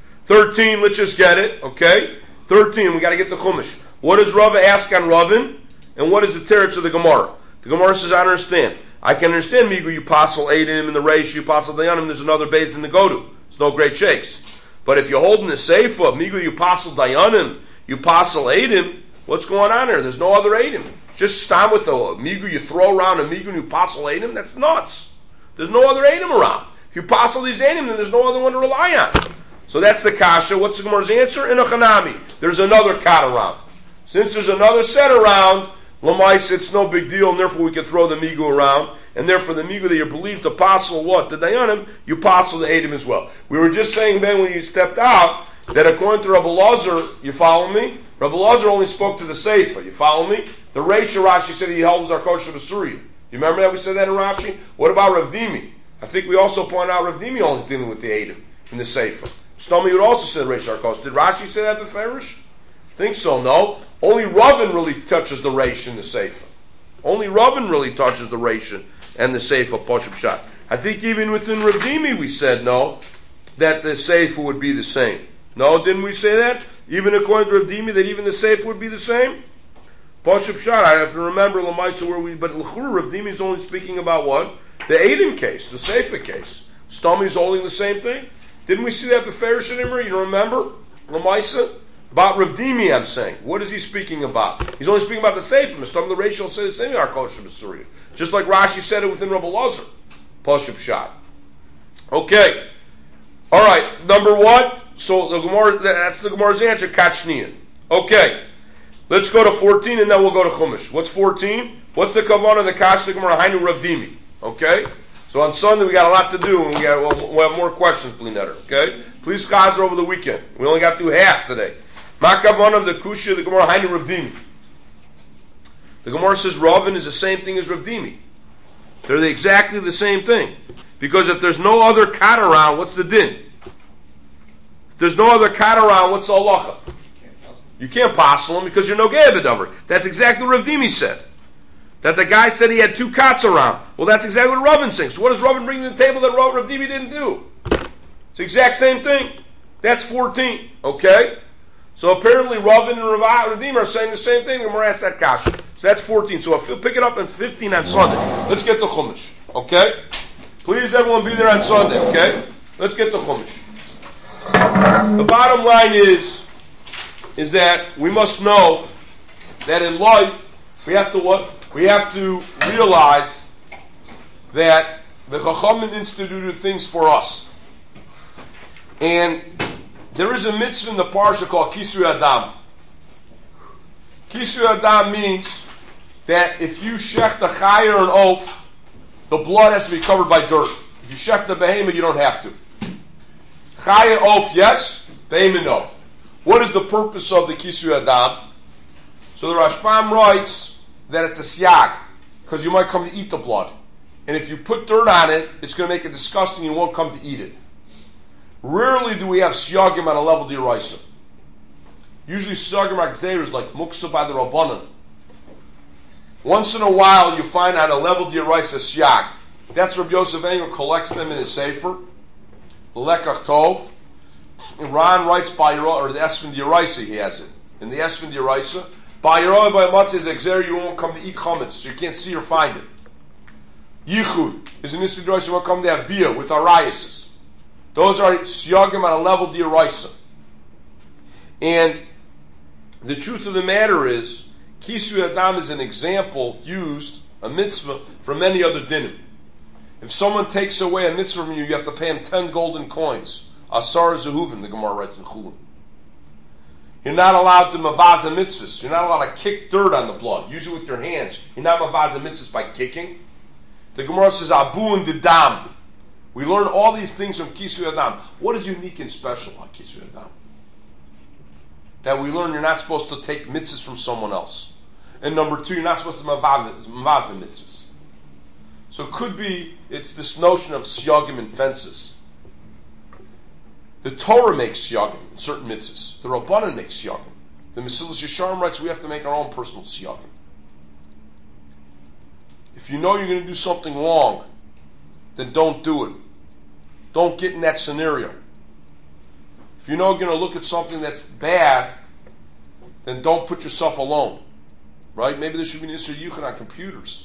13, let's just get it, okay? 13, we got to get the Chumash. What does Rava ask on Ravin? And what is the teretz of the Gemara? The Gemara says, I understand. I can understand, Migu, you passel Eidim in the Reish, you passel Dayanim, there's another base in the Godu. It's no great shakes. But if you're holding the Seifa, Migu, you passel Dayanim, you passel Eidim, what's going on there? There's no other Eidim. Just stand with the Migu, you throw around a Migu and you passel Eidim, that's nuts. There's no other Eidim around. If you passel these Eidim, then there's no other one to rely on. So that's the Kasha. What's the Gemara's answer? In a Chanami. There's another cat around. Since there's another set around, Lamais, it's no big deal, and therefore we can throw the Migu around, and therefore the Migu that you're believed to passel what? The Dayanim, you passel the Eidim as well. We were just saying, Ben, when you stepped out, that according to Rabbi Lazar, you follow me? Rabbi Lazar only spoke to the Seifa, you follow me? The Reish Rashi said he held our kosher b'surya. You remember that we said that in Rashi? What about Rav Dimi? I think we also pointed out Rav Dimi only is dealing with the Eidim in the Seifa. Stomach would also say Reish Arkos. Did Rashi say that beferish? Think so, no. Only Ravin really touches the Reish in the Sefer. Only Ravin really touches the Reish and the Seifa Poshup Shot. I think even within Rav Dimi we said no, that the Seifa would be the same. No, didn't we say that? Even according to Rav Dimi, that even the Seifa would be the same? Poshup Shot, I have to remember Lamaisa where we, but L'chur Rav Dimi is only speaking about what? The Eidim case, the Seifa case. Stami is holding the same thing. Didn't we see that before Shemir? You remember? Lamaisa? About Rav Dimi, I'm saying. What is he speaking about? He's only speaking about the Seifa. Some of the ratio say the same in our Kosher B'Surya. Just like Rashi said it within Rabbi Lazar. Poshup Shot. Okay. Alright, number one. So the Gemara, that's the Gemara's answer, Kachnian. Okay. Let's go to 14 and then we'll go to Chumash. What's 14? What's the Kavanah and the Kash the Gemara? Hainu Rav Dimi. Okay? So on Sunday we got a lot to do and we'll have more questions, Blinetter. Okay? Please chazer over the weekend. We only got to do half today. Makavan of the Kusha, the Gemara, Hainu Rav Dimi. The Gemara says Ravin is the same thing as Rav Dimi. They're exactly the same thing. Because if there's no other kat around, what's the din? If there's no other kat around, what's the halacha? You can't passel him because you're no gebedover. That's exactly what Rav Dimi said. That the guy said he had two kats around. Well, that's exactly what Ravin saying. So what does Ravin bring to the table that Rav Dimi didn't do? It's the exact same thing. That's 14. Okay? So apparently Ravin and Rav Dimi are saying the same thing. And we're asked that kash. So that's 14. So I'll pick it up in 15 on Sunday. Let's get the Chumash. Okay? Please everyone be there on Sunday. Okay? Let's get the Chumash. The bottom line is that we must know that in life we have to what? We have to realize that the Chachamim instituted things for us. And there is a mitzvah in the parsha called Kisui Adam. Kisui Adam means that if you shech the chay or an oaf, the blood has to be covered by dirt. If you shech the behemoth, you don't have to. Chay and oaf, yes. Behemoth, no. What is the purpose of the Kisui Adam? So the Rashbam writes that it's a siyag, because you might come to eat the blood. And if you put dirt on it, it's going to make it disgusting, you won't come to eat it. Rarely do we have siyagim on a level d'iraisa. Usually siyagim are gzeiros, like muksa by the Rabbanan. Once in a while you find on a level d'iraisa siyag. That's Rabbi Yosef Engel collects them in his sefer, the Lekach Tov. And Ron writes by or the Esvin d'iraisa, he has it. In the Esvin d'iraisa, by Yeroy by Matzah Exer, you won't come to eat chametz, so you can't see or find it. Yichud is an Esvin d'iraisa, you won't come to have beer with ariases. Those are siyagim on a level d'iraisa. And the truth of the matter is, Kisui Adam is an example used, a mitzvah, for many other dinim. If someone takes away a mitzvah from you, you have to pay him 10 golden coins. Asar Zehuvim, the Gemara writes in Chulun. You're not allowed to mavaza mitzvahs. You're not allowed to kick dirt on the blood. Use it with your hands. You're not mavaza mitzvahs by kicking. The Gemara says, Abu and Didam. We learn all these things from Kisui Adam. What is unique and special about Kisui Adam? That we learn you're not supposed to take mitzvahs from someone else. And number two, you're not supposed to mavaza mitzvahs. So it could be, it's this notion of siyagim and fences. The Torah makes siyagim in certain mitzvahs. The Rabbanan makes siyagim. The Mesilas Yesharim writes we have to make our own personal siyagim. If you know you're going to do something wrong, then don't do it. Don't get in that scenario. If you know you're going to look at something that's bad, then don't put yourself alone. Right? Maybe there should be an Isser Yuchad on computers.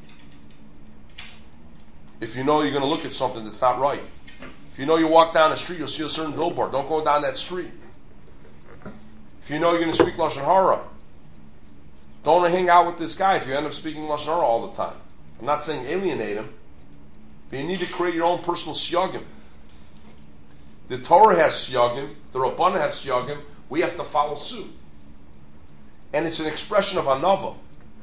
If you know you're going to look at something that's not right. If you know you walk down the street, you'll see a certain billboard. Don't go down that street. If you know you're going to speak Lashon Hara, don't hang out with this guy if you end up speaking Lashon Hara all the time. I'm not saying alienate him, but you need to create your own personal siyagim. The Torah has siyagim, the Rabbanan has siyagim, we have to follow suit. And it's an expression of anava.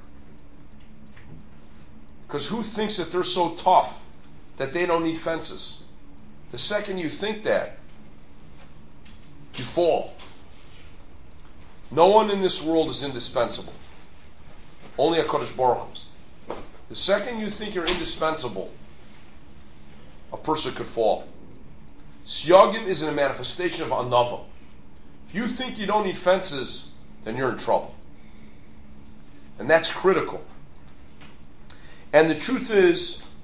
Because who thinks that they're so tough that they don't need fences? The second you think that, you fall. No one in this world is indispensable. Only HaKadosh Baruch Hu. The second you think you're indispensable, a person could fall. Siyagim is a manifestation of anava. If you think you don't need fences, then you're in trouble. And that's critical. And the truth is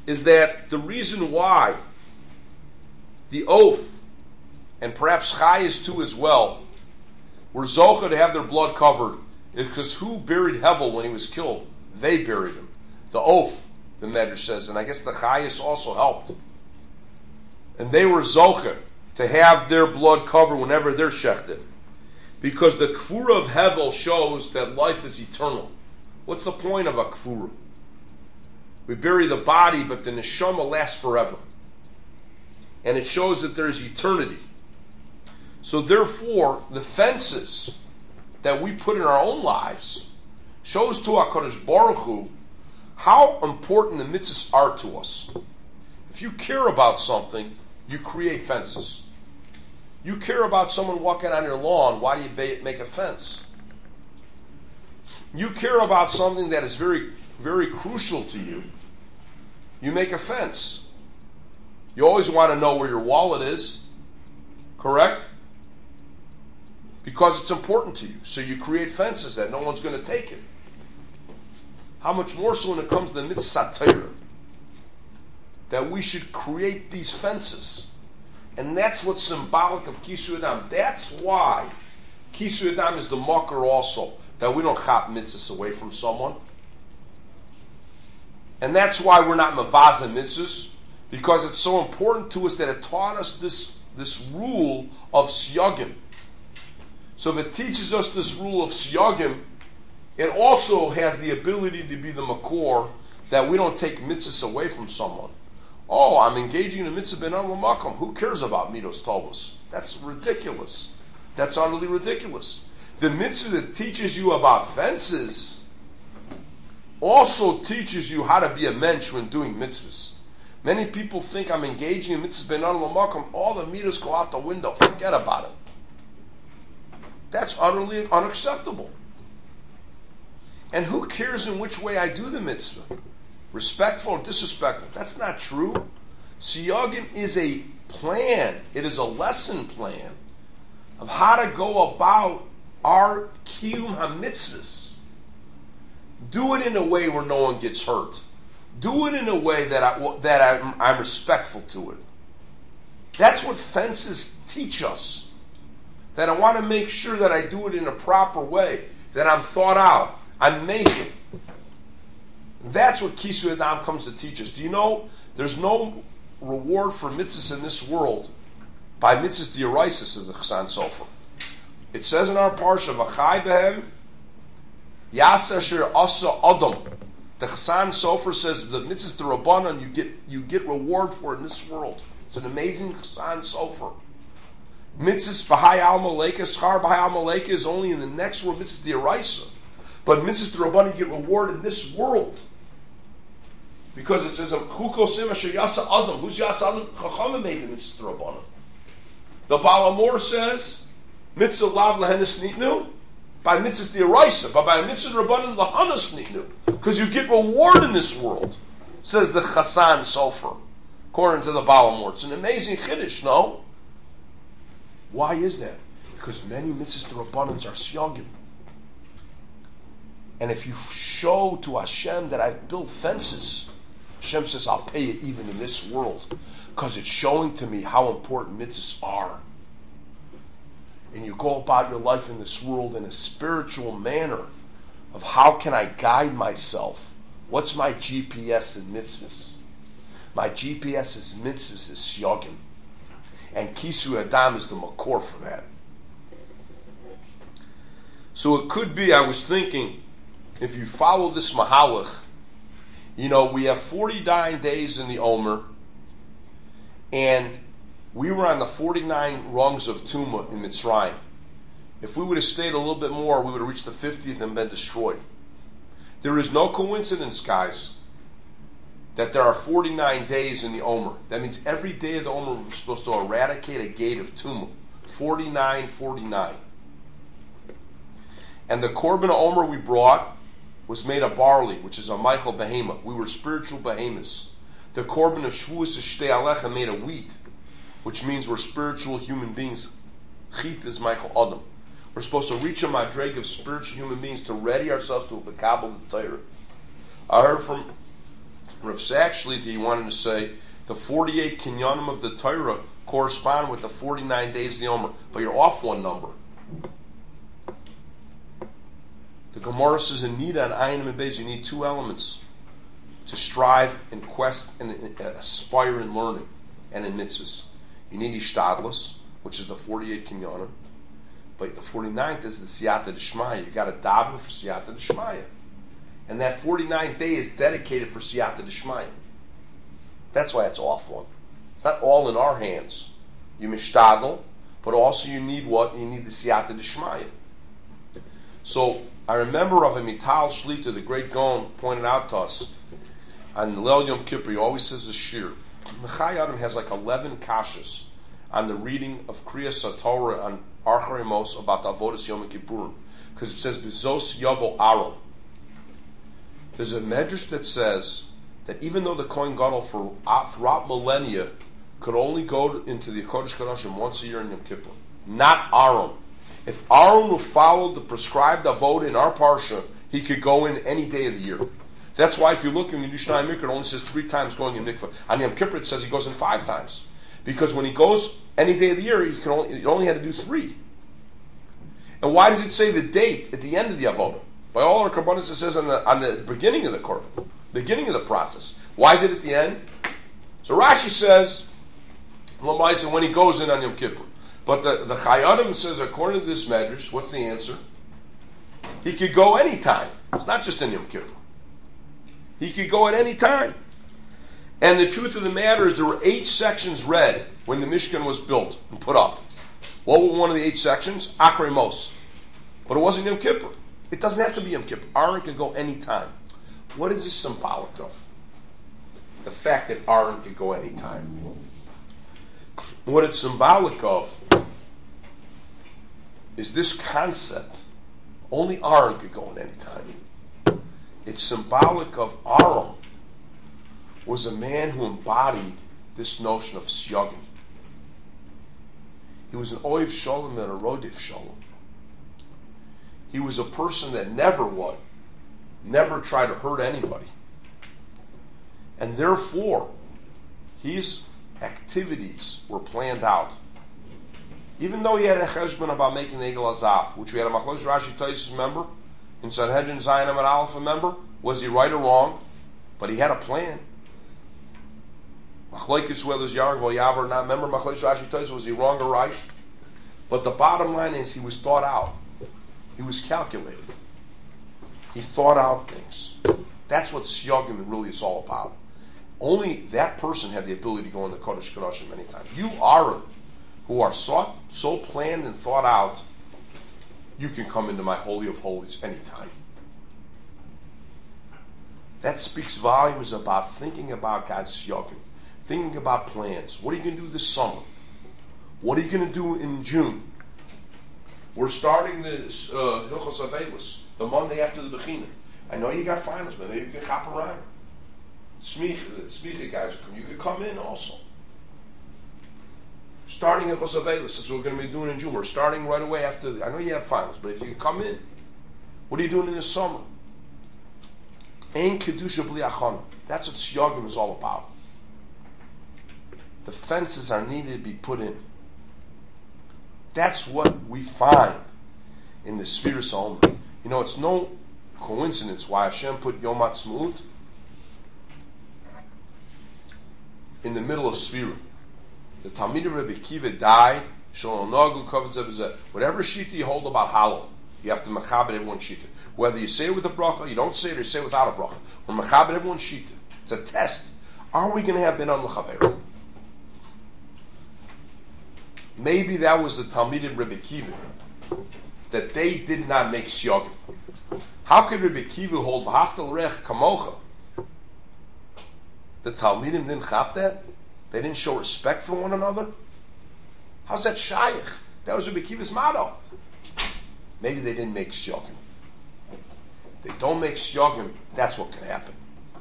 is that the reason why the oath, and perhaps Chayas too as well, were Zocha to have their blood covered, is because who buried Hevel when he was killed? They buried him. The oath, the Medrash says, and I guess the Chayas also helped. And they were Zocha to have their blood covered whenever they're shechted. Because the Kfura of Hevel shows that life is eternal. What's the point of a Kfura? We bury the body, but the neshama lasts forever. And it shows that there's eternity. So therefore, the fences that we put in our own lives shows to HaKadosh Baruch Hu how important the mitzvahs are to us. If you care about something, you create fences. You care about someone walking on your lawn, why do you make a fence? You care about something that is very, very crucial to you, you make a fence. You always want to know where your wallet is, correct? Because it's important to you. So you create fences that no one's going to take it. How much more so when it comes to the mitzvah Torah, that we should create these fences. And that's what's symbolic of Kisui Adam. That's why Kisui Adam is the makar also, that we don't chop mitzvahs away from someone. And that's why we're not mavaza mitzvahs, because it's so important to us that it taught us this rule of siyagim. So if it teaches us this rule of siyagim, it also has the ability to be the makor that we don't take mitzvahs away from someone. Oh, I'm engaging in a mitzvah ben am l'makom. Who cares about midos tovos? That's ridiculous. That's utterly ridiculous. The mitzvah that teaches you about fences also teaches you how to be a mensch when doing mitzvahs. Many people think I'm engaging in mitzvah ben am l'makom. All the midos go out the window. Forget about it. That's utterly unacceptable. And who cares in which way I do the mitzvah? Respectful or disrespectful? That's not true. Siyagim is a plan. It is a lesson plan of how to go about our kiyum ha-mitzvahs. Do it in a way where no one gets hurt. Do it in a way that I'm respectful to it. That's what fences teach us. That I want to make sure that I do it in a proper way. That I'm thought out. I'm making. That's what Kisui Adam comes to teach us. Do you know there's no reward for mitzvahs in this world by mitzvahs d'oraisis, as the Chassan Sofer. It says in our parsha, V'chai behem yasa asher asa adam. The Chassan Sofer says the mitzvahs d'Rabbanan you get reward for in this world. It's an amazing Chassan Sofer. Mitzvahs b'hai al maleka, schar b'hai al maleka is only in the next world, mitzvahs d'oraisa. But mitzvahs d'Rabbanan you get reward in this world. Because it says, Chukosim asher yasa adam. Who's yasa adam? Chachamim made the mitzvah d'Rabbanan. The Baal HaMor says, mitzvah lav lehenes nitnu, by mitzvah d'oraisa, but by mitzvah d'Rabbanan lehanas nitnu. Because you get reward in this world, says the Chassan Sofer, according to the Baal HaMor. It's an amazing chiddush, no? Why is that? Because many mitzvahs d'Rabbanans are siyagim. And if you show to Hashem that I've built fences, Hashem says, I'll pay it even in this world. Because it's showing to me how important mitzvahs are. And you go about your life in this world in a spiritual manner of how can I guide myself? What's my GPS in mitzvahs? My GPS is mitzvahs, is siyagim. And Kisui Adam is the makor for that. So it could be, I was thinking, if you follow this mahalach, we have 49 days in the Omer, and we were on the 49 rungs of Tumah in Mitzrayim. If we would have stayed a little bit more, we would have reached the 50th and been destroyed. There is no coincidence, guys, that there are 49 days in the Omer. That means every day of the Omer we're supposed to eradicate a gate of Tumah. 49, 49. And the Korban Omer we brought was made of barley, which is a Michael Behema. We were spiritual behemoths. The Korban of Shavuos is Shtei Alecha, made of wheat, which means we're spiritual human beings. Chit is Michael Adam. We're supposed to reach a madreg of spiritual human beings to ready ourselves to a Kabbalah Torah. I heard from Rav Sachs he wanted to say the 48 kinyanim of the Torah correspond with the 49 days of the Omer, but you're off one number. The Gemara says in Nida and Ayin and Beis, you need two elements to strive and quest and aspire in learning and in mitzvahs. You need Ishtadlus, which is the 48 kinyanim, but the 49th is the Siyata D'Shmaya. You got to daven for Siyata D'Shmaya. And that 49th day is dedicated for Siyata D'Shmaya. That's why it's off one. It's not all in our hands. You mishtadl, but also you need what? You need the Siyata D'Shmaya. So I remember of a Mital Shlita, the great Gaon, pointed out to us on Leil Yom Kippur. He always says a shir. The Chai Adam has like 11 kashas on the reading of Kriyas HaTorah on Archar Amos about the Avodas Yom Kippur, because it says Bezos Yavo Aaron. There's a medrash that says that even though the Kohen Gadol for throughout millennia could only go into the Kodesh Kodashim once a year in Yom Kippur, not Aaron. If Aaron would follow the prescribed avodah in our parsha, he could go in any day of the year. That's why if you look in the Mishnah Mikra, it only says 3 times going in mikvah. On Yom Kippur it says he goes in 5 times, because when he goes any day of the year, he only had to do 3. And why does it say the date at the end of the avodah? By all our Karbanis, it says on the beginning of the Korban, beginning of the process. Why is it at the end? So Rashi says, when he goes in on Yom Kippur. But the Chai Adam says, according to this medrash, what's the answer? He could go any time. It's not just in Yom Kippur. He could go at any time. And the truth of the matter is there were 8 sections read when the Mishkan was built and put up. What were one of the 8 sections? Achrei Mos. But it wasn't Yom Kippur. It doesn't have to be Yom Kippur. Aaron can go any time. What is this symbolic of? The fact that Aaron could go any time. What it's symbolic of is this concept. Only Aaron could go in any time. It's symbolic of Aaron was a man who embodied this notion of Syagim. He was an Oiv Shalom and a Rodif Shalom. He was a person that never tried to hurt anybody. And therefore, his activities were planned out. Even though he had a cheshbon about making the Egel Azav, which we had a Machlosh Rashi Taisus, remember? In Sanhedrin Zayin Amid Aleph, remember? Was he right or wrong? But he had a plan. Machlokes whether it's Yarg or Yavar or not, remember Machlosh Rashi Taisus, was he wrong or right? But the bottom line is he was thought out. He was calculated. He thought out things. That's what Syagim really is all about. Only that person had the ability to go into Kodesh Kodashim many times. You are, who are so planned and thought out, you can come into my Holy of Holies anytime. That speaks volumes about thinking about God's Syagim, thinking about plans. What are you going to do this summer? What are you going to do in June? We're starting this Hilchos Avelis the Monday after the Bechina. I know you got finals, but maybe you can hop around. Smicha guys, you could come in also. Starting Hilchos Avelis, that's what we're going to be doing in June. We're starting right away after. I know you have finals, but if you can come in, what are you doing in the summer? Ein kedusha bli achana. That's what Syagim is all about. The fences are needed to be put in. That's what we find in the Sfiras HaOmer. You know, it's no coincidence why Hashem put Yom HaTzmaut in the middle of Sfira. The Talmid of Rebbe Kiva died. Whatever shita you hold about Halal, you have to mechaber everyone's shita. Whether you say it with a bracha, you don't say it, or you say it without a bracha. We're mechaber everyone's shita. It's a test. Are we going to have Binan L'Chaver? Maybe that was the Talmid of Rebbe Kiva, that they did not make Syagim. How could Rebbe Kiva hold V'haftal Rech Kamocha? The Talmidim didn't chap that? They didn't show respect for one another? How's that shaykh? That was Rebbe Kiva's motto. Maybe they didn't make Syagim. They don't make Syagim, that's what can happen.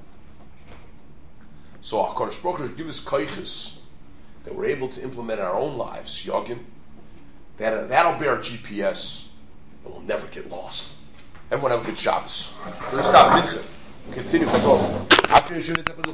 So HaKadosh Baruch Hu give us koiches that we're able to implement in our own lives, Syagim. That'll be our GPS, and we'll never get lost. Everyone have a good Shabbos. We're going to stop Mincha. Continue.